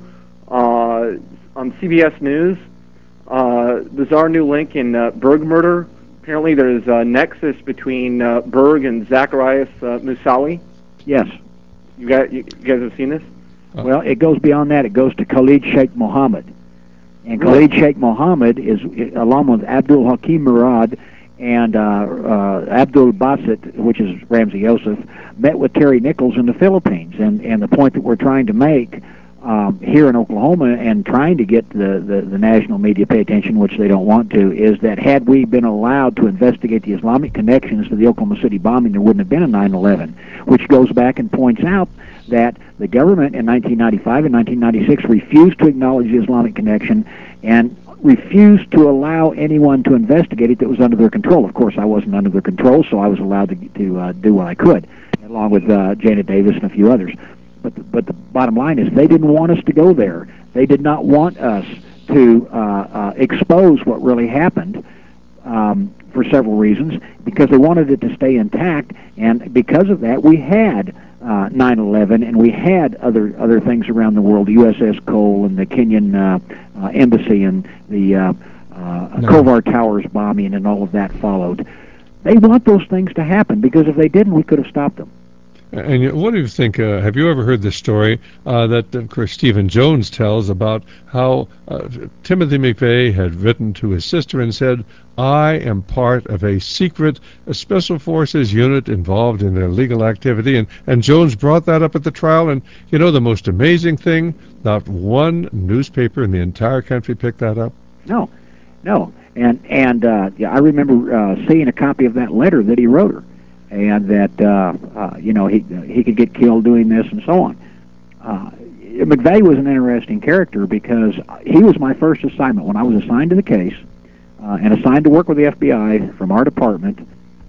Uh, on C B S News, uh, bizarre new link in uh, Berg murder. Apparently there's a nexus between uh, Berg and Zacharias uh, Moussaoui. Yes. You guys, you guys have seen this? Uh, well, it goes beyond that. It goes to Khalid Sheikh Mohammed. And really? Khalid Sheikh Mohammed is, along with Abdul Hakim Murad and uh, uh, Abdul Basit, which is Ramzi Youssef, met with Terry Nichols in the Philippines. And, and the point that we're trying to make um, here in Oklahoma and trying to get the, the, the national media pay attention, which they don't want to, is that had we been allowed to investigate the Islamic connections to the Oklahoma City bombing, there wouldn't have been a nine eleven, which goes back and points out that the government in nineteen ninety-five and nineteen ninety-six refused to acknowledge the Islamic connection, and refused to allow anyone to investigate it that was under their control. Of course, I wasn't under their control, so I was allowed to, to uh, do what I could, along with uh, Janet Davis and a few others. But the, but the bottom line is they didn't want us to go there. They did not want us to uh, uh, expose what really happened um, for several reasons, because they wanted it to stay intact, and because of that, we had uh, nine eleven, and we had other other things around the world, the U S S Cole and the Kenyan uh, uh, embassy and the uh, uh, no. Kovar Towers bombing and all of that followed. They want those things to happen, because if they didn't, we could have stopped them. And what do you think, uh, have you ever heard the story uh, that, of course, Stephen Jones tells about how uh, Timothy McVeigh had written to his sister and said, I am part of a secret a special forces unit involved in illegal activity, and, and Jones brought that up at the trial, and, you know, the most amazing thing, not one newspaper in the entire country picked that up? No, no, and, and uh, yeah, I remember uh, seeing a copy of that letter that he wrote her, and that, uh, uh, you know, he he could get killed doing this and so on. Uh, McVeigh was an interesting character because he was my first assignment. When I was assigned to the case uh, and assigned to work with the F B I from our department,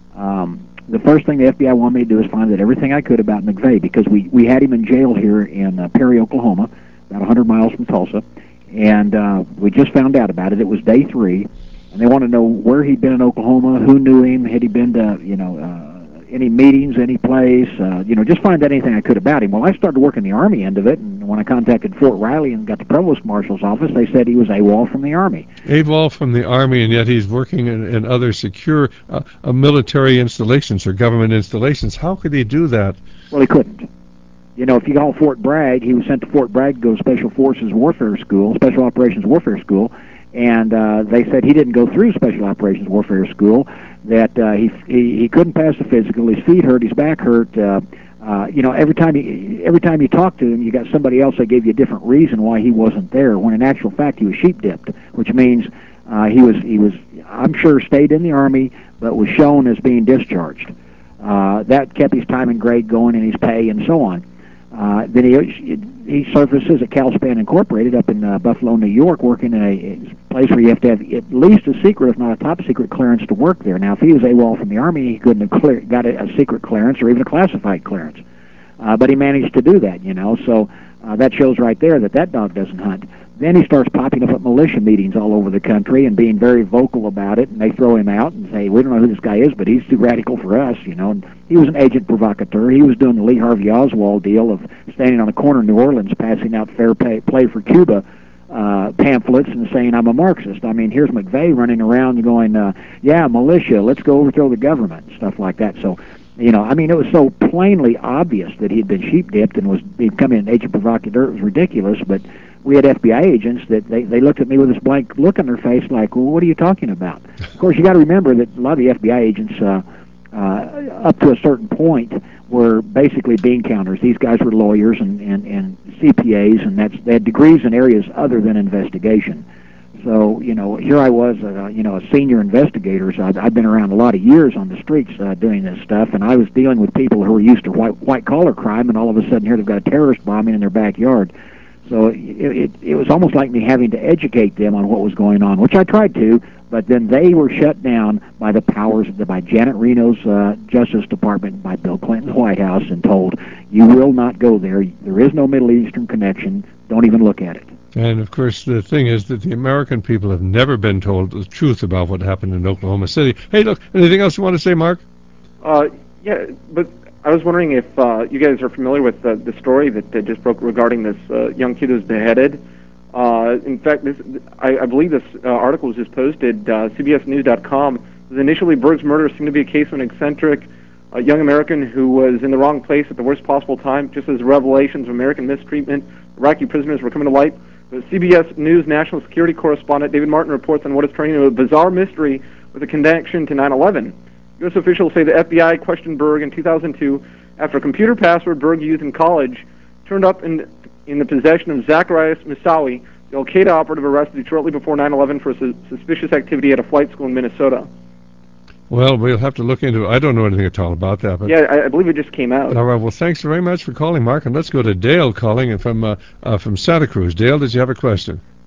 um, the first thing the F B I wanted me to do is find out everything I could about McVeigh, because we, we had him in jail here in uh, Perry, Oklahoma, about one hundred miles from Tulsa, and uh, we just found out about it. It was day three, and they wanted to know where he'd been in Oklahoma, who knew him, had he been to, you know, uh, any meetings, any place, uh, you know, just find out anything I could about him. Well, I started working the Army end of it, and when I contacted Fort Riley and got the Provost Marshal's office, they said he was AWOL from the Army. AWOL from the Army, and yet he's working in, in other secure uh, uh, military installations or government installations. How could he do that? Well, he couldn't. You know, if you call Fort Bragg, he was sent to Fort Bragg to go to Special Forces Warfare School, Special Operations Warfare School, and uh, they said he didn't go through Special Operations Warfare School, that uh, he, he he couldn't pass the physical, his feet hurt, his back hurt. Uh, uh, you know, every time you every time you talked to him, you got somebody else that gave you a different reason why he wasn't there. When in actual fact, he was sheep dipped, which means uh, he was he was I'm sure stayed in the Army, but was shown as being discharged. Uh, that kept his time and grade going and his pay and so on. Uh, then he he surfaces at Calspan Incorporated up in uh, Buffalo, New York, working in a, a place where you have to have at least a secret, if not a top secret clearance to work there. Now, if he was AWOL from the Army, he couldn't have clear, got a, a secret clearance or even a classified clearance. Uh, but he managed to do that, you know, so uh, that shows right there that that dog doesn't hunt. Then he starts popping up at militia meetings all over the country and being very vocal about it, and they throw him out and say, we don't know who this guy is, but he's too radical for us, you know. And he was an agent provocateur. He was doing the Lee Harvey Oswald deal of standing on the corner in New Orleans passing out fair pay, play for Cuba uh, pamphlets and saying, I'm a Marxist. I mean, here's McVeigh running around and going, uh, yeah, militia, let's go overthrow the government, and stuff like that. So, you know, I mean, it was so plainly obvious that he had been sheep-dipped and was becoming an agent provocateur. It was ridiculous, but we had F B I agents that they, they looked at me with this blank look on their face like, well, what are you talking about? Of course, you got to remember that a lot of the F B I agents, uh, uh, up to a certain point, were basically bean counters. These guys were lawyers and, and, and C P As, and that's, they had degrees in areas other than investigation. So, you know, here I was, uh, you know, a senior investigator, so I've, I've been around a lot of years on the streets uh, doing this stuff, and I was dealing with people who were used to white, white-collar crime, and all of a sudden here they've got a terrorist bombing in their backyard. So it, it, it was almost like me having to educate them on what was going on, which I tried to, but then they were shut down by the powers, of the, by Janet Reno's uh, Justice Department, by Bill Clinton's White House, and told, you will not go there. There is no Middle Eastern connection. Don't even look at it. And, of course, the thing is that the American people have never been told the truth about what happened in Oklahoma City. Hey, look, anything else you want to say, Mark? Uh, yeah, but I was wondering if uh, you guys are familiar with uh, the story that uh, just broke regarding this uh, young kid who was beheaded. Uh, in fact, this I, I believe this uh, article was just posted, uh, C B S News dot com. Initially, Berg's murder seemed to be a case of an eccentric uh, young American who was in the wrong place at the worst possible time, just as revelations of American mistreatment, Iraqi prisoners were coming to light. The C B S News national security correspondent David Martin reports on what is turning into a bizarre mystery with a connection to nine eleven. U S officials say the F B I questioned Berg in two thousand two after a computer password Berg used in college turned up in in the possession of Zacharias Moussaoui, the Al-Qaeda operative arrested shortly before nine eleven for su- suspicious activity at a flight school in Minnesota. Well, we'll have to look into it. I don't know anything at all about that. But yeah, I, I believe it just came out. All right. Well, thanks very much for calling, Mark. And let's go to Dale calling from uh, uh, from Santa Cruz. Dale, did you have a question?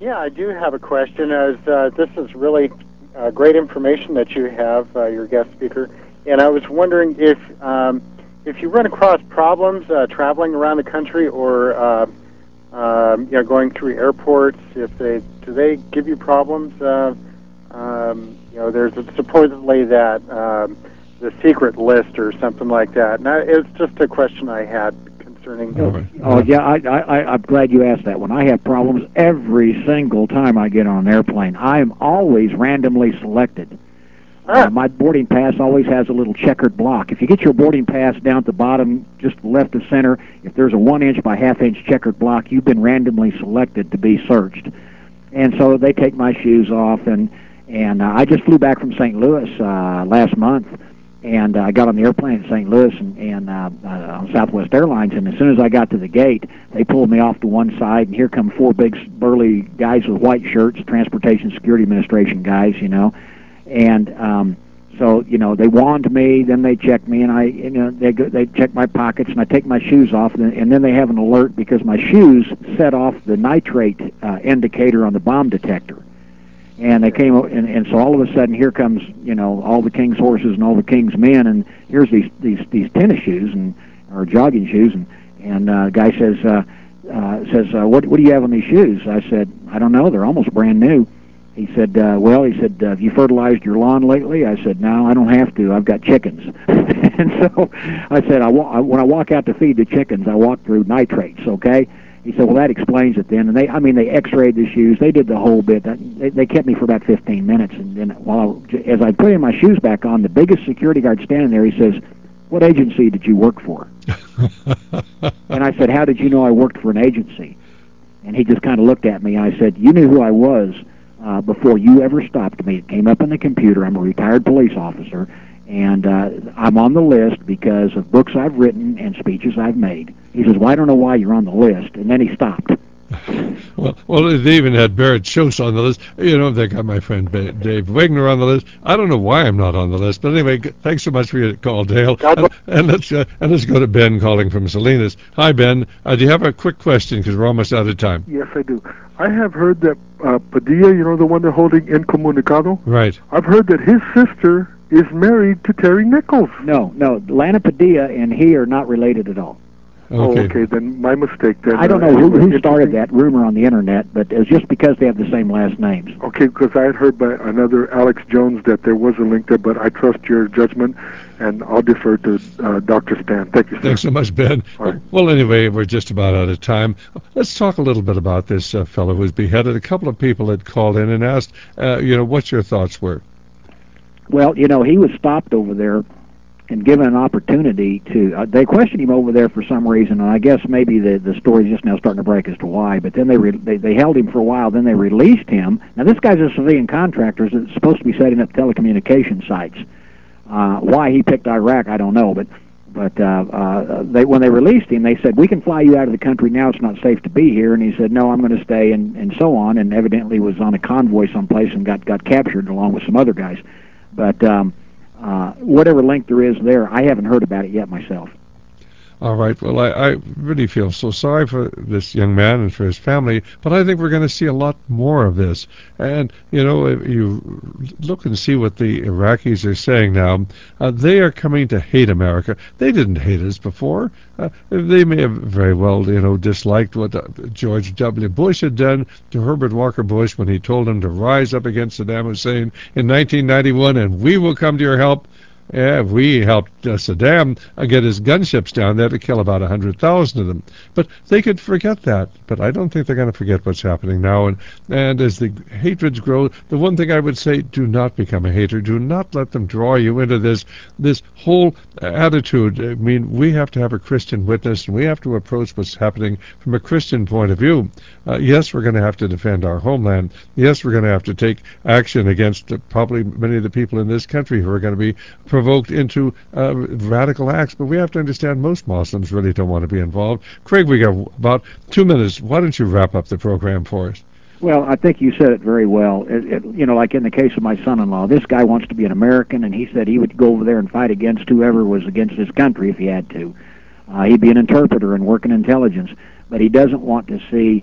Yeah, I do have a question. As uh, this is really uh, great information that you have, uh, your guest speaker, and I was wondering if um, if you run across problems uh, traveling around the country or uh, um, you know going through airports. If they do they give you problems? Uh, um, you know, there's supposedly that um, the secret list or something like that. Now, it's just a question I had. Oh, oh yeah, I, I, I'm glad you asked that one. I have problems every single time I get on an airplane. I am always randomly selected. Uh, my boarding pass always has a little checkered block. If you get your boarding pass down at the bottom, just left of center, if there's a one inch by half inch checkered block, you've been randomly selected to be searched. And so they take my shoes off, and and uh, I just flew back from Saint Louis uh, last month. And uh, I got on the airplane in Saint Louis and, and uh, uh, on Southwest Airlines, and as soon as I got to the gate, they pulled me off to one side, and here come four big, burly guys with white shirts, Transportation Security Administration guys, you know. And um, so, you know, they wand me, then they check me, and I, you know, they go, they check my pockets, and I take my shoes off, and, and then they have an alert because my shoes set off the nitrate uh, indicator on the bomb detector. And they came, and, and so all of a sudden, here comes, you know, all the king's horses and all the king's men, and here's these these these tennis shoes and or jogging shoes, and and uh, the guy says uh, uh, says uh, what what do you have on these shoes? I said, I don't know, they're almost brand new. He said, uh, well, he said, uh, have you fertilized your lawn lately? I said, no, I don't have to. I've got chickens. And so I said, I, wa- I when I walk out to feed the chickens, I walk through nitrates. Okay. He said, well, that explains it then. And they, I mean, they x-rayed the shoes. They did the whole bit. They, they kept me for about fifteen minutes. And then while I, as I put in my shoes back on, the biggest security guard standing there, he says, what agency did you work for? And I said, how did you know I worked for an agency? And he just kind of looked at me. I said, you knew who I was uh, before you ever stopped me. It came up in the computer. I'm a retired police officer. And uh, I'm on the list because of books I've written and speeches I've made. He says, well, I don't know why you're on the list. And then he stopped. well, well, they even had Barrett Schultz on the list. You know, they got my friend Dave Wagner on the list. I don't know why I'm not on the list. But anyway, thanks so much for your call, Dale. And, and, let's, uh, and let's go to Ben calling from Salinas. Hi, Ben. Uh, do you have a quick question? Because we're almost out of time. Yes, I do. I have heard that uh, Padilla, you know, the one they're holding Incomunicado? Right. I've heard that his sister is married to Terry Nichols. No, no. Lana Padilla and he are not related at all. Okay. Oh, okay, then my mistake. Then I don't know who, who started that rumor on the internet, but it was just because they have the same last names. Okay, because I had heard by another Alex Jones that there was a link there, but I trust your judgment, and I'll defer to uh, Doctor Stan. Thank you, sir. Thanks so much, Ben. Right. Well, anyway, we're just about out of time. Let's talk a little bit about this uh, fellow who was beheaded. A couple of people had called in and asked, uh, you know, what your thoughts were. Well, you know, he was stopped over there and given an opportunity to, uh, they questioned him over there for some reason, and I guess maybe the the story's just now starting to break as to why, but then they, re- they they held him for a while, then they released him. Now, this guy's a civilian contractor that's supposed to be setting up telecommunication sites. Uh, why he picked Iraq, I don't know, but but uh, uh, they when they released him, they said, we can fly you out of the country now, it's not safe to be here, and he said, no, I'm going to stay, and, and so on, and evidently was on a convoy someplace and got, got captured along with some other guys. But um, uh, whatever link there is there, I haven't heard about it yet myself. All right. Well, I, I really feel so sorry for this young man and for his family, but I think we're going to see a lot more of this. And, you know, if you look and see what the Iraqis are saying now. Uh, they are coming to hate America. They didn't hate us before. Uh, they may have very well, you know, disliked what uh, George W. Bush had done to Herbert Walker Bush when he told him to rise up against Saddam Hussein in nineteen ninety-one, and we will come to your help. Yeah, if we helped uh, Saddam uh, get his gunships down there to kill about one hundred thousand of them. But they could forget that. But I don't think they're going to forget what's happening now. And, and as the hatreds grow, the one thing I would say, do not become a hater. Do not let them draw you into this this whole attitude. I mean, we have to have a Christian witness, and we have to approach what's happening from a Christian point of view. Uh, yes, we're going to have to defend our homeland. Yes, we're going to have to take action against uh, probably many of the people in this country who are going to be provoked into uh, radical acts, but we have to understand most Muslims really don't want to be involved. Craig, we got about two minutes. Why don't you wrap up the program for us? Well, I think you said it very well. It, it, you know, like in the case of my son-in-law, this guy wants to be an American, and he said he would go over there and fight against whoever was against his country if he had to. Uh, he'd be an interpreter and work in intelligence, but he doesn't want to see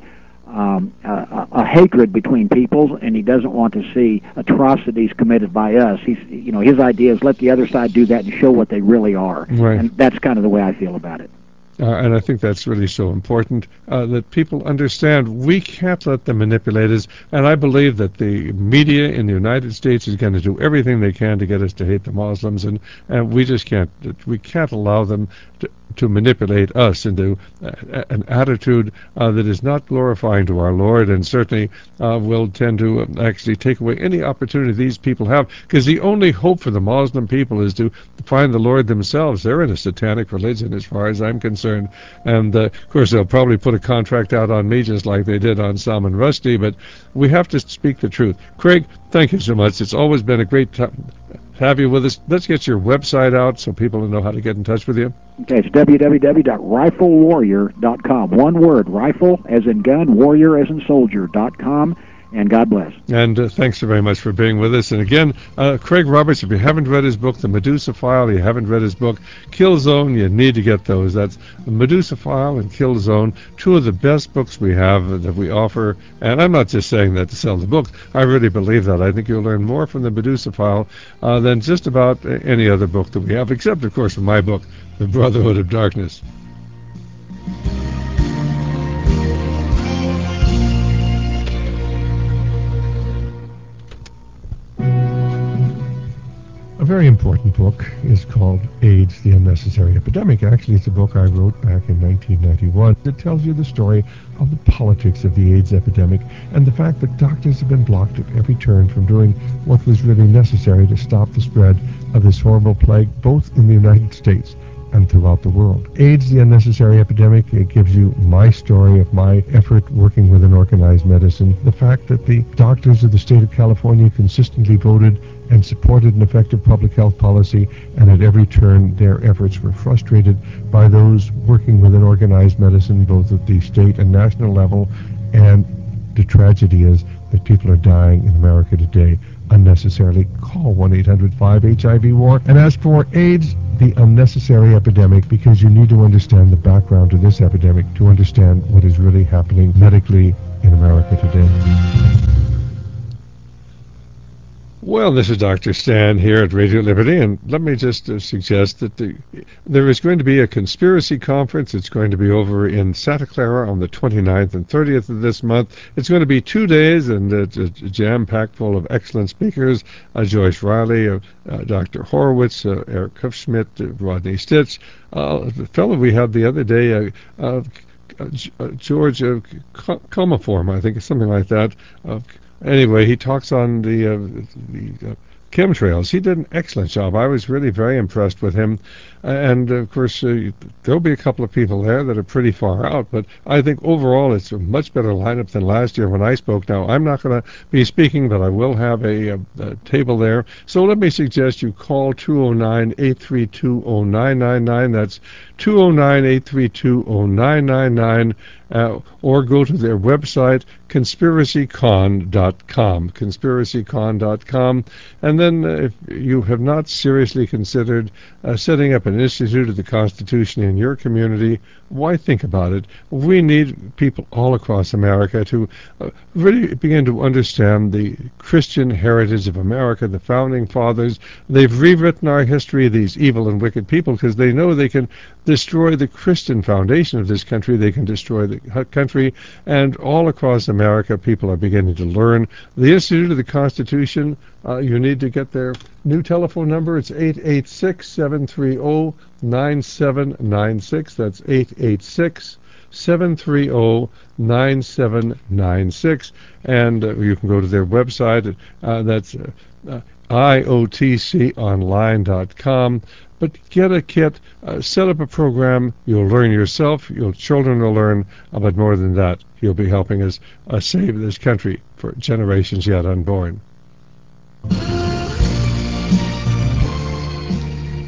um, a, a hatred between peoples, and he doesn't want to see atrocities committed by us. He's, you know, his idea is let the other side do that and show what they really are. Right. And that's kind of the way I feel about it. Uh, and I think that's really so important, uh, that people understand we can't let them manipulate us. And I believe that the media in the United States is going to do everything they can to get us to hate the Muslims, and, and we just can't we can't allow them to, to manipulate us into uh, an attitude uh, that is not glorifying to our Lord, and certainly uh, will tend to actually take away any opportunity these people have, because the only hope for the Muslim people is to find the Lord themselves. They're in a satanic religion as far as I'm concerned, and uh, of course they'll probably put a contract out on me just like they did on Salman Rushdie, but we have to speak the truth. Craig, thank you so much. It's always been a great time to have you with us. Let's get your website out so people know how to get in touch with you. Okay, it's w w w dot rifle warrior dot com. One word, rifle as in gun, warrior as in soldier dot com. And God bless. And uh, thanks so very much for being with us. And again, uh, Craig Roberts, if you haven't read his book, The Medusa File, you haven't read his book, Kill Zone, you need to get those. That's The Medusa File and Kill Zone, two of the best books we have that we offer. And I'm not just saying that to sell the book. I really believe that. I think you'll learn more from The Medusa File uh, than just about any other book that we have, except, of course, from my book, The Brotherhood of Darkness. A very important book is called AIDS, the Unnecessary Epidemic. Actually, it's a book I wrote back in nineteen ninety-one that tells you the story of the politics of the AIDS epidemic and the fact that doctors have been blocked at every turn from doing what was really necessary to stop the spread of this horrible plague, both in the United States and throughout the world. AIDS, the Unnecessary Epidemic, it gives you my story of my effort working with an organized medicine, the fact that the doctors of the state of California consistently voted and supported an effective public health policy, and at every turn their efforts were frustrated by those working with an organized medicine, both at the state and national level, and the tragedy is that people are dying in America today unnecessarily. Call one eight hundred five H I V war and ask for AIDS, the Unnecessary Epidemic, because you need to understand the background to this epidemic to understand what is really happening medically in America today. Well, this is Doctor Stan here at Radio Liberty, and let me just uh, suggest that the, there is going to be a conspiracy conference. It's going to be over in Santa Clara on the twenty-ninth and thirtieth of this month. It's going to be two days, and it's uh, jam-packed full of excellent speakers. Uh, Joyce Riley, uh, uh, Doctor Horowitz, uh, Eric Kupfschmidt, uh, Rodney Stitch, uh, the fellow we had the other day, uh, uh, uh, George uh, Comaform, I think, something like that. Uh, Anyway, he talks on the, uh, the uh, chemtrails. He did an excellent job. I was really very impressed with him. And, of course, uh, there'll be a couple of people there that are pretty far out, but I think overall it's a much better lineup than last year when I spoke. Now, I'm not going to be speaking, but I will have a, a, a table there. So let me suggest you call two oh nine, eight three two, oh nine nine nine. That's two oh nine, eight three two, oh nine nine nine. Uh, or go to their website, conspiracy con dot com, conspiracy con dot com. And then uh, if you have not seriously considered uh, setting up an Institute of the Constitution in your community, why think about it? We need people all across America to uh, really begin to understand the Christian heritage of America, the Founding Fathers. They've rewritten our history, these evil and wicked people, because they know they can destroy the Christian foundation of this country. They can destroy the country, and all across America people are beginning to learn. The Institute of the Constitution, uh, you need to get their new telephone number. It's eight eight six, seven three zero, nine seven nine six. That's eight eight six, seven three zero, nine seven nine six. And uh, you can go to their website. Uh, that's uh, uh, I O T C online dot com. But get a kit, uh, set up a program. You'll learn yourself. Your children will learn. Uh, but more than that, you'll be helping us uh, save this country for generations yet unborn.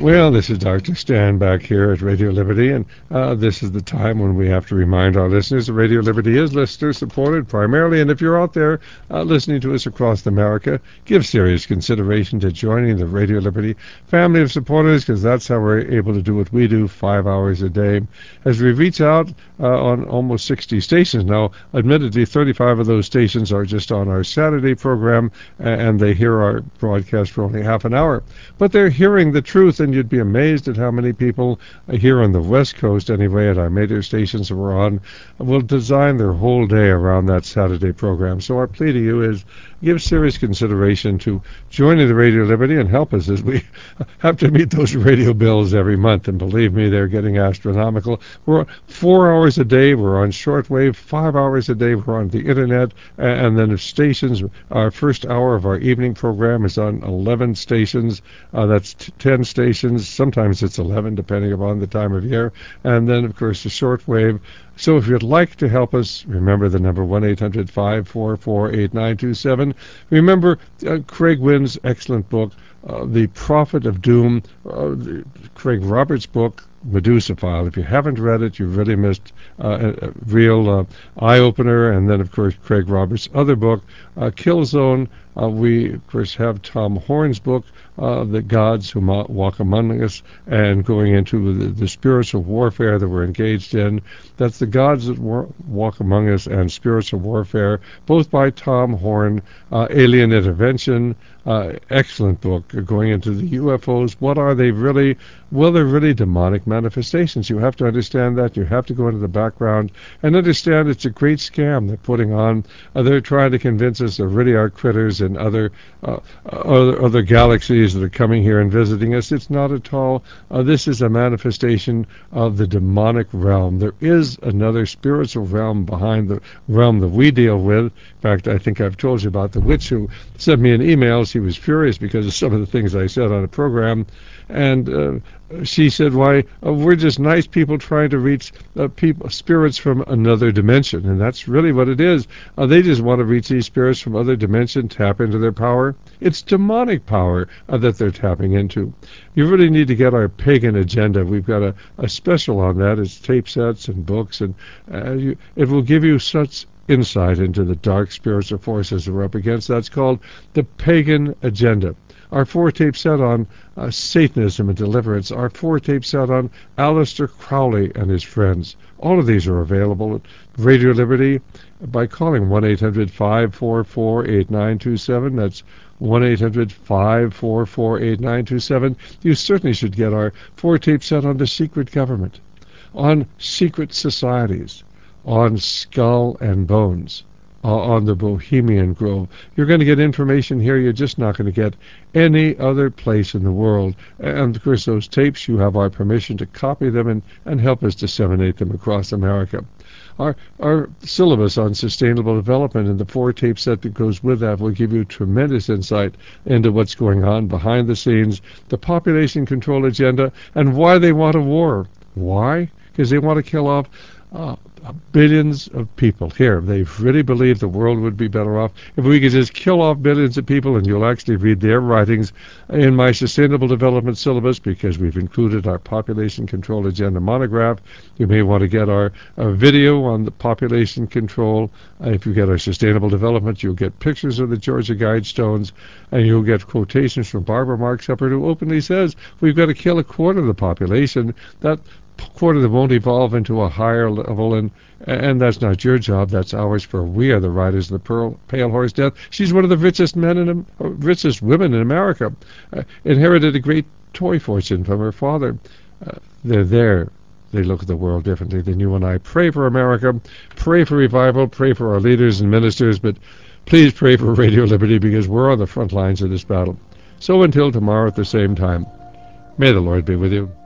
Well, this is Doctor Stan back here at Radio Liberty, and uh, this is the time when we have to remind our listeners that Radio Liberty is listener-supported primarily, and if you're out there uh, listening to us across America, give serious consideration to joining the Radio Liberty family of supporters, because that's how we're able to do what we do five hours a day. As we reach out uh, on almost sixty stations now, admittedly, thirty-five of those stations are just on our Saturday program, and they hear our broadcast for only half an hour. But they're hearing the truth, and you'd be amazed at how many people here on the West Coast, anyway, at our major stations that we're on, will design their whole day around that Saturday program. So our plea to you is give serious consideration to joining the Radio Liberty and help us as we have to meet those radio bills every month. And believe me, they're getting astronomical. We're four hours a day. We're on shortwave. Five hours a day. We're on the Internet. And then if stations, our first hour of our evening program is on eleven stations. Uh, that's t- ten stations. Sometimes it's eleven, depending upon the time of year. And then, of course, the shortwave. So if you'd like to help us, remember the number one eight hundred five four four eight nine two seven. Remember uh, Craig Wynn's excellent book, uh, The Prophet of Doom, uh, the, Craig Roberts' book, Medusa File. If you haven't read it, you've really missed uh, a, a real uh, eye-opener. And then, of course, Craig Roberts' other book, uh, Killzone. Uh, we, of course, have Tom Horn's book, uh, The Gods Who Mo- Walk Among Us, and going into the, the spiritual warfare that we're engaged in. That's The Gods That war- Walk Among Us and Spiritual Warfare, both by Tom Horn. uh, Alien Intervention, uh, excellent book, going into the U F Os. What are they really? Well, they're really demonic manifestations. You have to understand that. You have to go into the background and understand it's a great scam they're putting on. Uh, they're trying to convince us there really are critters and other, uh, other other galaxies that are coming here and visiting us. It's not at all. Uh, this is a manifestation of the demonic realm. There is another spiritual realm behind the realm that we deal with. In fact, I think I've told you about the witch who sent me an email. She was furious because of some of the things I said on a program. And uh, she said, why, uh, we're just nice people trying to reach uh, people, spirits from another dimension. And that's really what it is. Uh, they just want to reach these spirits from other dimensions, tap into their power. It's demonic power uh, that they're tapping into. You really need to get our pagan agenda. We've got a, a special on that. It's tape sets and books. And uh, you, it will give you such insight into the dark spiritual forces that we're up against. That's called the Pagan Agenda. Our four-tape set on uh, Satanism and deliverance. Our four-tape set on Aleister Crowley and his friends. All of these are available at Radio Liberty by calling one eight hundred five four four eight nine two seven. That's one eight hundred five four four eight nine two seven. You certainly should get our four-tape set on the secret government, on secret societies, on Skull and Bones, uh, on the Bohemian Grove. You're going to get information here you're just not going to get any other place in the world. And, of course, those tapes, you have our permission to copy them and, and help us disseminate them across America. Our, our syllabus on sustainable development and the four-tape set that goes with that will give you tremendous insight into what's going on behind the scenes, the population control agenda, and why they want a war. Why? Because they want to kill off uh, billions of people here. They really believe the world would be better off if we could just kill off billions of people, and you'll actually read their writings in my Sustainable Development syllabus, because we've included our Population Control Agenda monograph. You may want to get our, our video on the population control. Uh, if you get our Sustainable Development, you'll get pictures of the Georgia Guidestones, and you'll get quotations from Barbara Mark Shepard, who openly says we've got to kill a quarter of the population. That quarter that won't evolve into a higher level, and and that's not your job, that's ours, for we are the riders of the pearl, pale horse death. She's one of the richest men and uh, richest women in America, uh, inherited a great toy fortune from her father. Uh, they're there. They look at the world differently than you and I. Pray for America, pray for revival, pray for our leaders and ministers, but please pray for Radio Liberty, because we're on the front lines of this battle. So until tomorrow at the same time, may the Lord be with you.